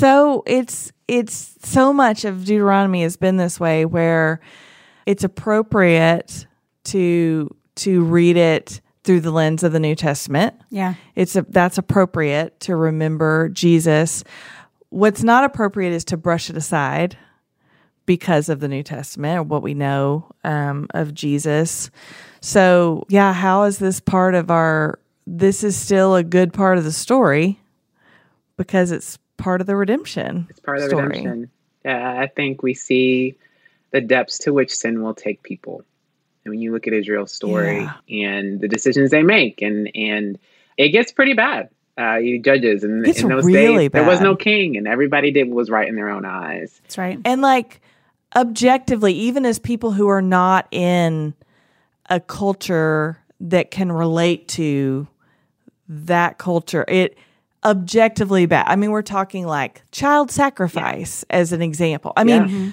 so much of Deuteronomy has been this way, where it's appropriate to read it through the lens of the New Testament. Yeah, that's appropriate to remember Jesus. What's not appropriate is to brush it aside because of the New Testament or what we know of Jesus. So, how is this part of our? This is still a good part of the story because it's part of the redemption. It's part of the redemption. I think we see the depths to which sin will take people. And when you look at Israel's story and the decisions they make, and it gets pretty bad. You judges, and in those really days, bad. There was no king, and everybody did what was right in their own eyes. That's right. And like objectively, even as people who are not in a culture that can relate to that culture, it objectively bad. I mean, we're talking like child sacrifice as an example. I mean,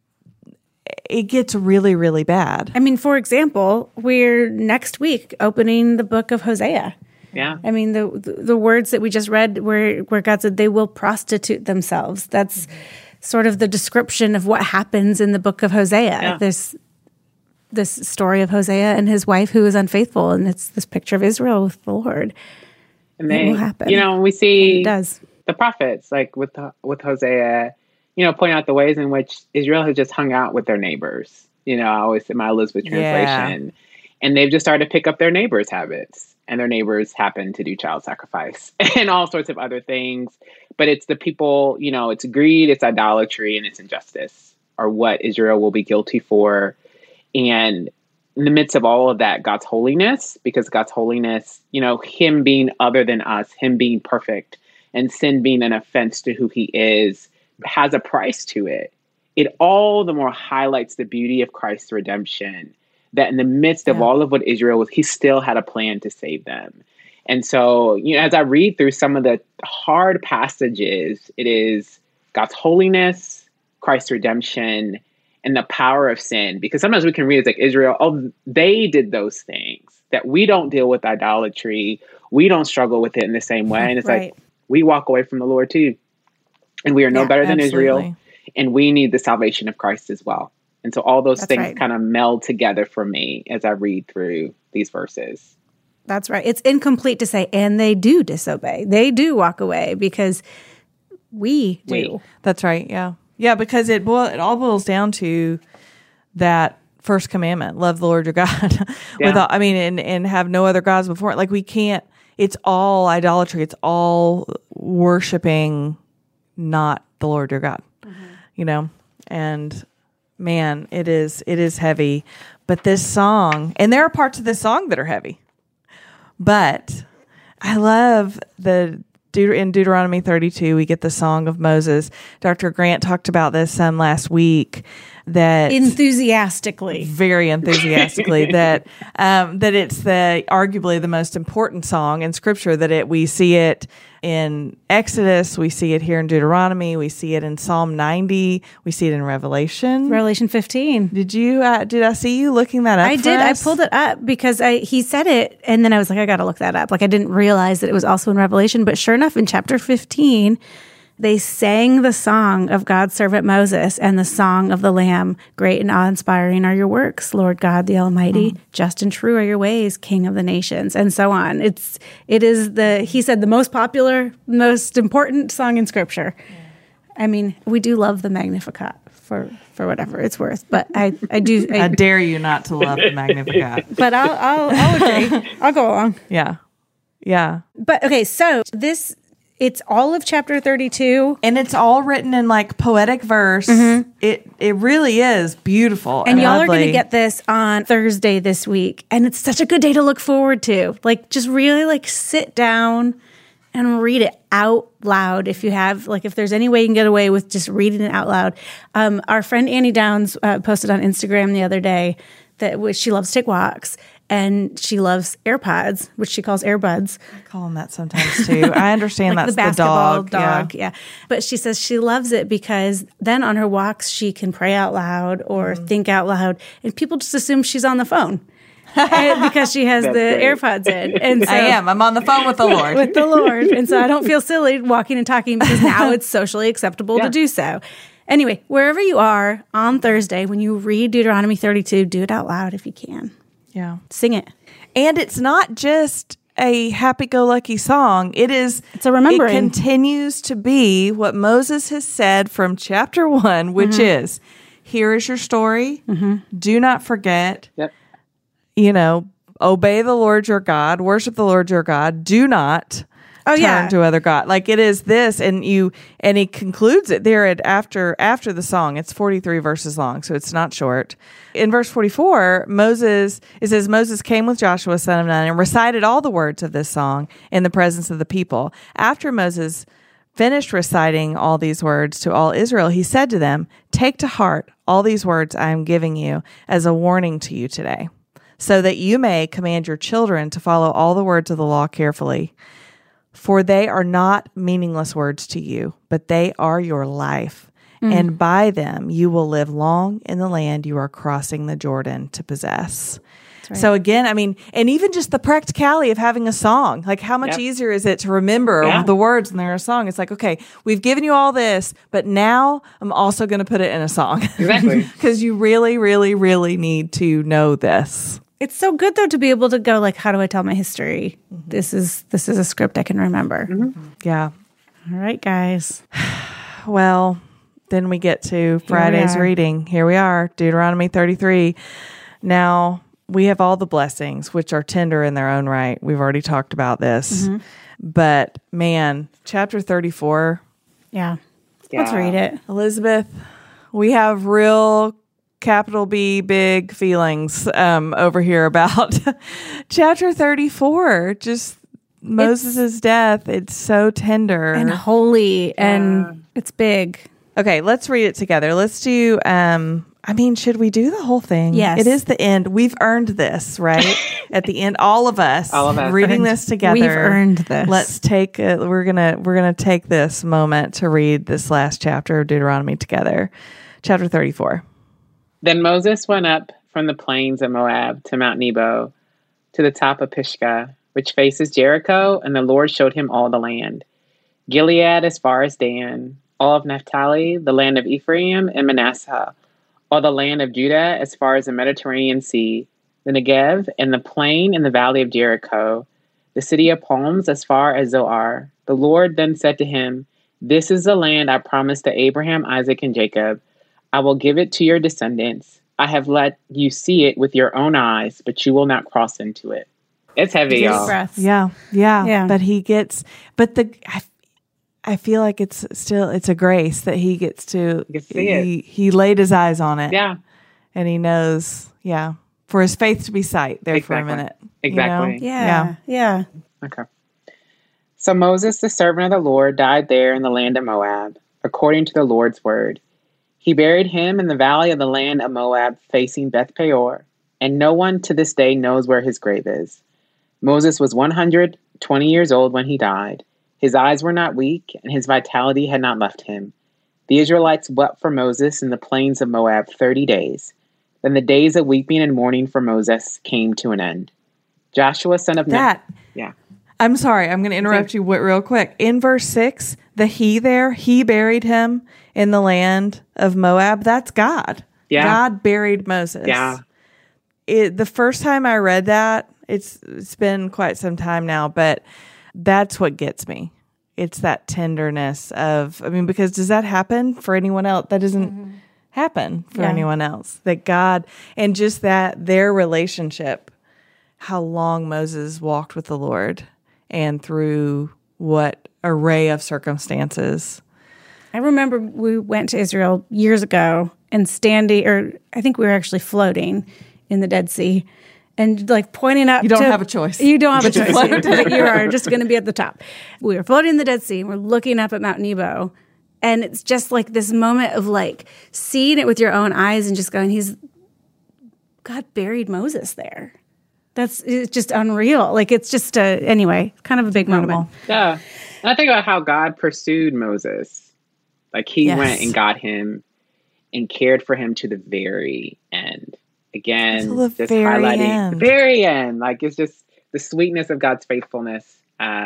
it gets really, really bad. I mean, for example, we're next week opening the book of Hosea. Yeah. I mean, the words that we just read where God said they will prostitute themselves. That's sort of the description of what happens in the book of Hosea. Yeah. This story of Hosea and his wife who is unfaithful, and it's this picture of Israel with the Lord. And it will happen. We see it does. The prophets, like with Hosea, point out the ways in which Israel has just hung out with their neighbors. I always say my Elizabeth translation. And they've just started to pick up their neighbors' habits. And their neighbors happen to do child sacrifice and all sorts of other things. But it's the people, it's greed, it's idolatry, and it's injustice are what Israel will be guilty for. And in the midst of all of that, God's holiness, because God's holiness, him being other than us, him being perfect, and sin being an offense to who he is, has a price to it. it all the more highlights the beauty of Christ's redemption, that in the midst of all of what Israel was, he still had a plan to save them. And so, as I read through some of the hard passages, it is God's holiness, Christ's redemption, and the power of sin. Because sometimes we can read it's like Israel, oh, they did those things, that we don't deal with idolatry. We don't struggle with it in the same way. And it's like, we walk away from the Lord too. And we are no better than Israel. And we need the salvation of Christ as well. And so all those things kind of meld together for me as I read through these verses. That's right. It's incomplete to say, and they do disobey. They do walk away because we do. That's right. Yeah. Yeah, because it all boils down to that first commandment, love the Lord your God. And have no other gods before it. Like we can't, it's all idolatry. It's all worshiping not the Lord your God, and man, it is heavy. But this song, and there are parts of this song that are heavy, but I love in Deuteronomy 32, we get the Song of Moses. Dr. Grant talked about this last week. That enthusiastically, very enthusiastically, that it's arguably the most important song in Scripture. That we see it in Exodus, we see it here in Deuteronomy, we see it in Psalm 90, we see it in Revelation 15. Did I see you looking that up? I did. I pulled it up because he said it, and then I was like, I got to look that up. Like I didn't realize that it was also in Revelation, but sure enough, in chapter 15. They sang the song of God's servant Moses and the song of the Lamb. Great and awe-inspiring are your works, Lord God the Almighty. Just and true are your ways, King of the nations, and so on. It is he said, the most popular, most important song in Scripture. Yeah. I mean, we do love the Magnificat for whatever it's worth, but I do. I dare you not to love the Magnificat. But I'll agree. I'll go along. Yeah. Yeah. But okay, so it's all of chapter 32. And it's all written in like poetic verse. Mm-hmm. It really is beautiful. And y'all lovely. Are going to get this on Thursday this week. And it's such a good day to look forward to. Like, just really like sit down and read it out loud. If there's any way you can get away with just reading it out loud. Our friend Annie Downs posted on Instagram the other day that she loves to take walks. And she loves AirPods, which she calls earbuds. I call them that sometimes too. I understand like that's the basketball dog. Yeah. But she says she loves it because then on her walks, she can pray out loud or think out loud. And people just assume she's on the phone because she has AirPods in. And so, I'm on the phone with the Lord. With the Lord. And so I don't feel silly walking and talking because now it's socially acceptable to do so. Anyway, wherever you are on Thursday, when you read Deuteronomy 32, do it out loud if you can. Yeah. Sing it. And it's not just a happy-go-lucky song. It's a remembering. It continues to be what Moses has said from chapter 1, which is, here is your story. Mm-hmm. Do not forget. Yep. Obey the Lord your God. Worship the Lord your God. Do not turn to other God. Like it is this, and he concludes it there after the song. It's 43 verses long, so it's not short. In verse 44, Moses came with Joshua, son of Nun, and recited all the words of this song in the presence of the people. After Moses finished reciting all these words to all Israel, he said to them, take to heart all these words I am giving you as a warning to you today, so that you may command your children to follow all the words of the law carefully. For they are not meaningless words to you, but they are your life. And by them you will live long in the land you are crossing the Jordan to possess. Right. So again, and even just the practicality of having a song, like how much easier is it to remember the words when they're a song? It's like, okay, we've given you all this, but now I'm also going to put it in a song. Exactly. Because you really, really, really need to know this. It's so good though to be able to go like, how do I tell my history? Mm-hmm. This is a script I can remember. Mm-hmm. Yeah. All right, guys. Well, then we get to Friday's reading. Here we are, Deuteronomy 33. Now, we have all the blessings, which are tender in their own right. We've already talked about this. Mm-hmm. But man, chapter 34. Yeah. Let's read it. Elizabeth, we have real capital B big feelings over here about chapter 34. Just Moses' death. It's so tender and holy and it's big. Okay, let's read it together. Let's do, should we do the whole thing? Yes. It is the end. We've earned this, right? At the end, all of us reading this together. We've earned this. Let's take it. We're gonna take this moment to read this last chapter of Deuteronomy together. Chapter 34. Then Moses went up from the plains of Moab to Mount Nebo, to the top of Pisgah, which faces Jericho, and the Lord showed him all the land. Gilead as far as Dan, all of Naphtali, the land of Ephraim and Manasseh, all the land of Judah as far as the Mediterranean Sea, the Negev and the plain in the valley of Jericho, the city of palms as far as Zoar. The Lord then said to him, "This is the land I promised to Abraham, Isaac, and Jacob. I will give it to your descendants. I have let you see it with your own eyes, but you will not cross into it." It's heavy, Deep y'all. breaths. Yeah. But he gets, I feel like it's a grace that he gets to, You can see it. He laid his eyes on it. Yeah, And he knows, for his faith to be sight there for a Exactly. minute. exactly. Yeah. Okay. So Moses, the servant of the Lord, died there in the land of Moab, according to the Lord's word. He buried him in the valley of the land of Moab, facing Beth Peor, and no one to this day knows where his grave is. Moses was 120 years old when he died. His eyes were not weak, and his vitality had not left him. The Israelites wept for Moses in the plains of Moab 30 days. Then the days of weeping and mourning for Moses came to an end. Joshua, son of Nun. Yeah. I'm sorry, I'm going to interrupt you real quick. In verse 6, he buried him in the land of Moab. That's God. Yeah. God buried Moses. Yeah. The first time I read that, it's been quite some time now, but that's what gets me. It's that tenderness of, because does that happen for anyone else? That doesn't happen for anyone else. That God, and just that, their relationship, how long Moses walked with the Lord and through what array of circumstances. I remember we went to Israel years ago and I think we were actually floating in the Dead Sea. And pointing up. You don't have a choice. You don't have a choice. But you are just going to be at the top. We were floating in the Dead Sea and we're looking up at Mount Nebo. And it's just this moment of seeing it with your own eyes and just going, God buried Moses there. It's just unreal. It's just anyway, kind of a big moment. Yeah. And I think about how God pursued Moses. He went and got him and cared for him to the very end. Again, just highlighting the very end. It's just the sweetness of God's faithfulness.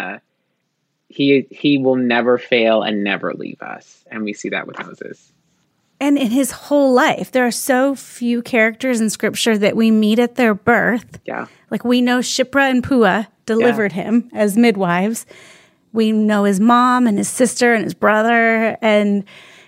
He will never fail and never leave us. And we see that with Moses. And in his whole life, there are so few characters in Scripture that we meet at their birth. Yeah. We know Shiphrah and Puah delivered him as midwives. We know his mom and his sister and his brother. And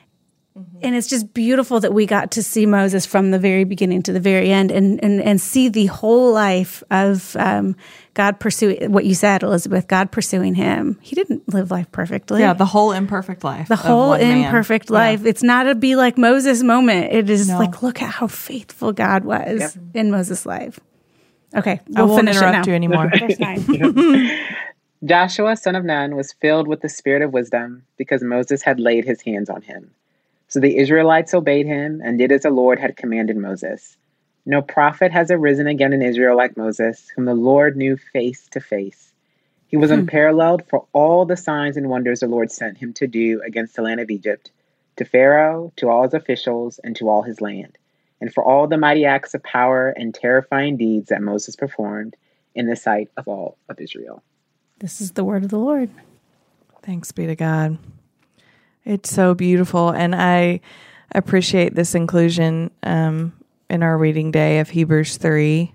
it's just beautiful that we got to see Moses from the very beginning to the very end and see the whole life of God pursuing, what you said, Elizabeth, God pursuing him. He didn't live life perfectly. Yeah, the whole imperfect life. The whole imperfect life. It's not a be like Moses moment. It is look at how faithful God was in Moses' life. Okay, I won't finish interrupt you anymore. Verse 9. Joshua, son of Nun, was filled with the spirit of wisdom because Moses had laid his hands on him. So the Israelites obeyed him and did as the Lord had commanded Moses. No prophet has arisen again in Israel like Moses, whom the Lord knew face to face. He was unparalleled for all the signs and wonders the Lord sent him to do against the land of Egypt, to Pharaoh, to all his officials, and to all his land, and for all the mighty acts of power and terrifying deeds that Moses performed in the sight of all of Israel. This is the word of the Lord. Thanks be to God. It's so beautiful, and I appreciate this inclusion in our reading day of Hebrews 3,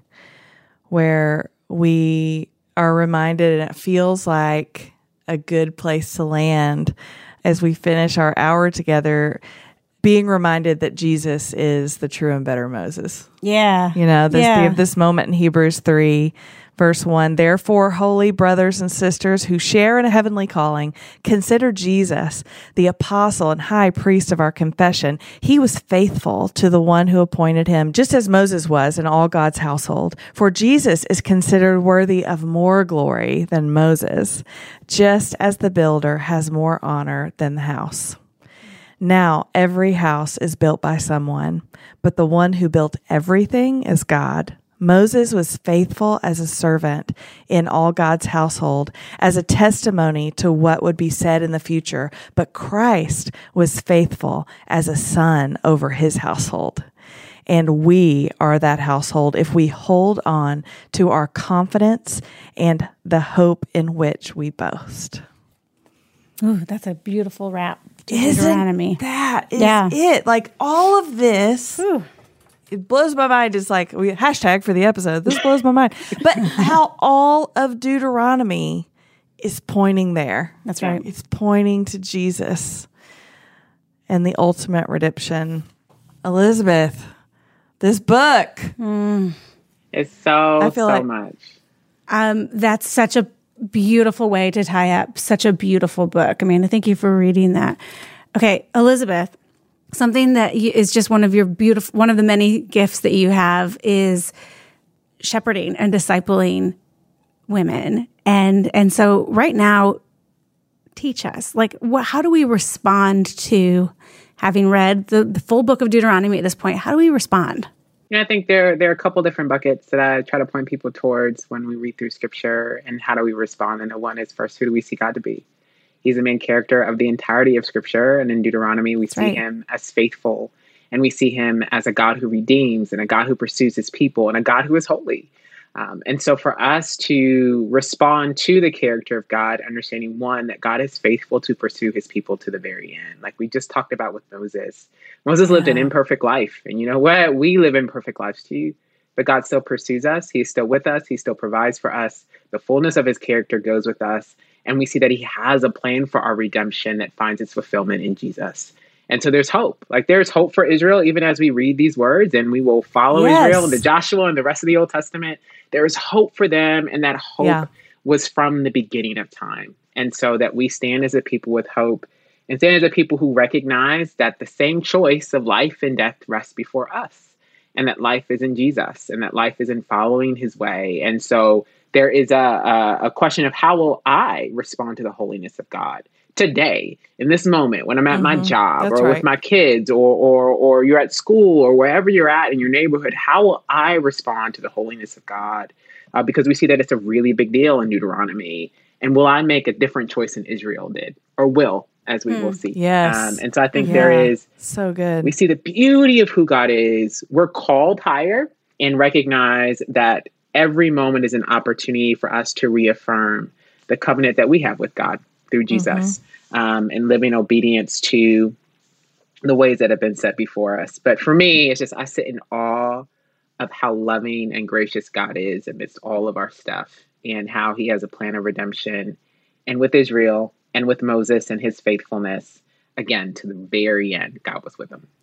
where we are reminded, and it feels like a good place to land as we finish our hour together, being reminded that Jesus is the true and better Moses. Yeah. We have this moment in Hebrews 3, verse 1, therefore, holy brothers and sisters who share in a heavenly calling, consider Jesus, the apostle and high priest of our confession. He was faithful to the one who appointed him, just as Moses was in all God's household. For Jesus is considered worthy of more glory than Moses, just as the builder has more honor than the house. Now, every house is built by someone, but the one who built everything is God. Moses was faithful as a servant in all God's household as a testimony to what would be said in the future, but Christ was faithful as a son over his household. And we are that household if we hold on to our confidence and the hope in which we boast. Ooh, that's a beautiful wrap. Isn't that is it? Like all of this, it blows my mind. It's like hashtag for the episode. This blows my mind. But how all of Deuteronomy is pointing there. That's right. It's pointing to Jesus and the ultimate redemption. Elizabeth, this book. It's so like, much. That's such a beautiful way to tie up such a beautiful book. Amanda, thank you for reading that. Okay, Elizabeth, something that is just one of the many gifts that you have is shepherding and discipling women. And so right now, teach us, like, how do we respond to having read the full book of Deuteronomy at this point? How do we respond? Yeah, I think there are a couple different buckets that I try to point people towards when we read through Scripture and how do we respond. And the one is first, who do we see God to be? He's the main character of the entirety of Scripture. And in Deuteronomy, we see him as faithful. And we see him as a God who redeems and a God who pursues his people and a God who is holy. And so for us to respond to the character of God, understanding, one, that God is faithful to pursue his people to the very end. Like we just talked about with Moses. Moses lived an imperfect life. And you know what? We live imperfect lives too. But God still pursues us. He's still with us. He still provides for us. The fullness of his character goes with us. And we see that he has a plan for our redemption that finds its fulfillment in Jesus. And so there's hope. Like there's hope for Israel, even as we read these words and we will follow Israel and the Joshua and the rest of the Old Testament. There is hope for them. And that hope was from the beginning of time. And so that we stand as a people with hope and stand as a people who recognize that the same choice of life and death rests before us. And that life is in Jesus and that life is in following his way. And so there is a question of how will I respond to the holiness of God today, in this moment, when I'm at my job with my kids or you're at school or wherever you're at in your neighborhood, how will I respond to the holiness of God? Because we see that it's a really big deal in Deuteronomy. And will I make a different choice than Israel did or will, as we will see? Yes. And so I think there is so good. We see the beauty of who God is. We're called higher and recognize that every moment is an opportunity for us to reaffirm the covenant that we have with God through Jesus, and living obedience to the ways that have been set before us. But for me, it's just, I sit in awe of how loving and gracious God is amidst all of our stuff and how he has a plan of redemption. And with Israel and with Moses and his faithfulness, again, to the very end, God was with him.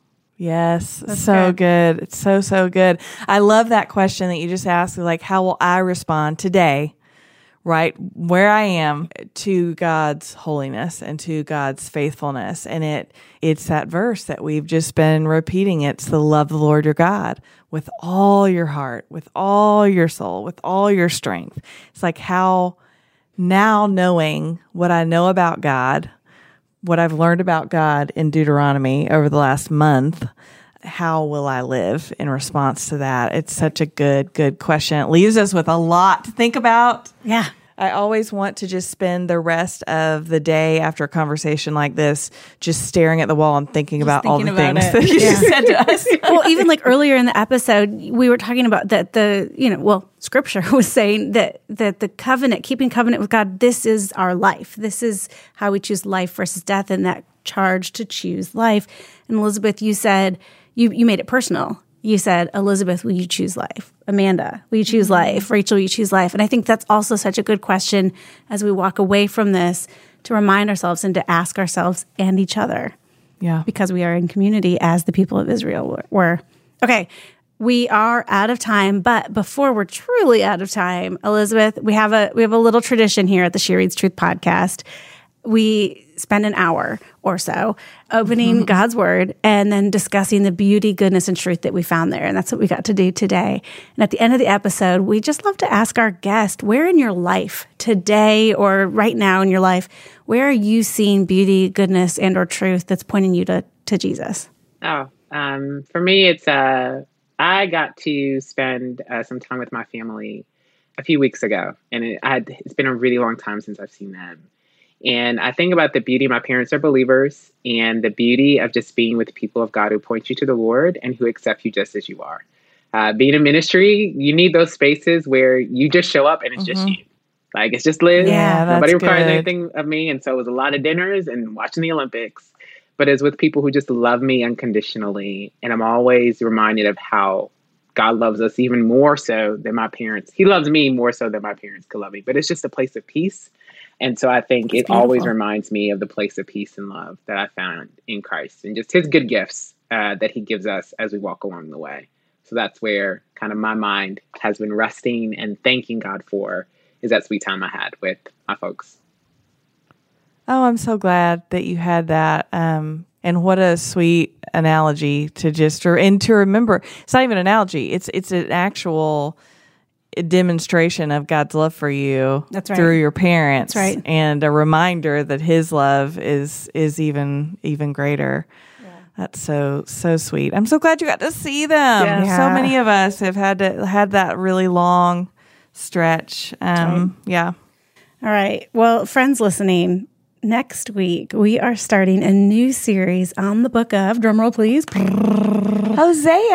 Yes. That's so good. It's so good. I love that question that you just asked, like, how will I respond today, right where I am, to God's holiness and to God's faithfulness? And it's that verse that we've just been repeating. It's the love the Lord your God with all your heart, with all your soul, with all your strength. It's like how now knowing what I know about God, what I've learned about God in Deuteronomy over the last month, how will I live in response to that? It's such a good question. It leaves us with a lot to think about. Yeah. I always want to just spend the rest of the day after a conversation like this just staring at the wall and thinking about all the things that you said to us. Well, even like earlier in the episode, we were talking about that Scripture was saying that the covenant, keeping covenant with God, this is our life. This is how we choose life versus death, and that charge to choose life. And Elizabeth, you said, you made it personal. You said, Elizabeth, will you choose life? Amanda, will you choose life? Rachel, will you choose life? And I think that's also such a good question as we walk away from this, to remind ourselves and to ask ourselves and each other. Yeah. Because we are in community as the people of Israel were. Okay, we are out of time, but before we're truly out of time, Elizabeth, we have a little tradition here at the She Reads Truth podcast. we spend an hour or so opening God's Word and then discussing the beauty, goodness, and truth that we found there. And that's what we got to do today. And at the end of the episode, we just love to ask our guest, where in your life today or right now in your life, where are you seeing beauty, goodness, and or truth that's pointing you to Jesus? For me, it's I got to spend some time with my family a few weeks ago, and it's been a really long time since I've seen them. And I think about the beauty. My parents are believers, and the beauty of just being with people of God who point you to the Lord and who accept you just as you are. Being in ministry, you need those spaces where you just show up and it's just you. Like, it's just Liz. Yeah, nobody requires good. anything of me. And so it was a lot of dinners and watching the Olympics. But it's with people who just love me unconditionally. And I'm always reminded of how God loves us even more so than my parents. He loves me more so than my parents could love me. But it's just a place of peace. And so I think it always reminds me of the place of peace and love that I found in Christ and just his good gifts that he gives us as we walk along the way. So that's where kind of my mind has been resting and thanking God for is that sweet time I had with my folks. Oh, I'm so glad that you had that. And what a sweet analogy to to remember. It's not even an analogy. It's an actual demonstration of God's love for you. That's right. Through your parents. That's right. And a reminder that his love is even greater. Yeah. That's so sweet. I'm so glad you got to see them. Yeah. So many of us have had that really long stretch. Yeah. All right. Well, friends listening, next week we are starting a new series on the book of, drumroll please, Hosea.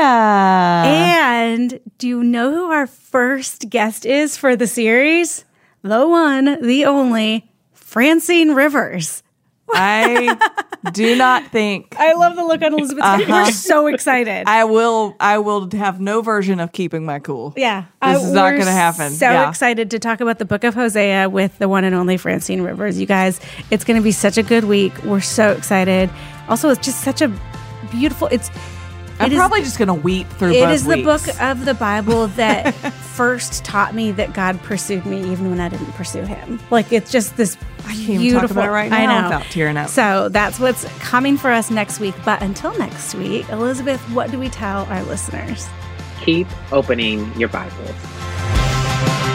And do you know who our first guest is for the series? The one, the only, Francine Rivers. I do not think. I love the look on Elizabeth's face. We're so excited. I will have no version of keeping my cool. Yeah. This is not going to happen. So excited to talk about the book of Hosea with the one and only Francine Rivers. You guys, it's going to be such a good week. We're so excited. Also, it's just such a beautiful, I'm probably just going to weep through both It is the weeks. book of the Bible that first taught me that God pursued me even when I didn't pursue him. Like, it's just this beautiful. Can't even talk about it right now I know. without tearing up. So that's what's coming for us next week. But until next week, Elizabeth, what do we tell our listeners? Keep opening your Bibles.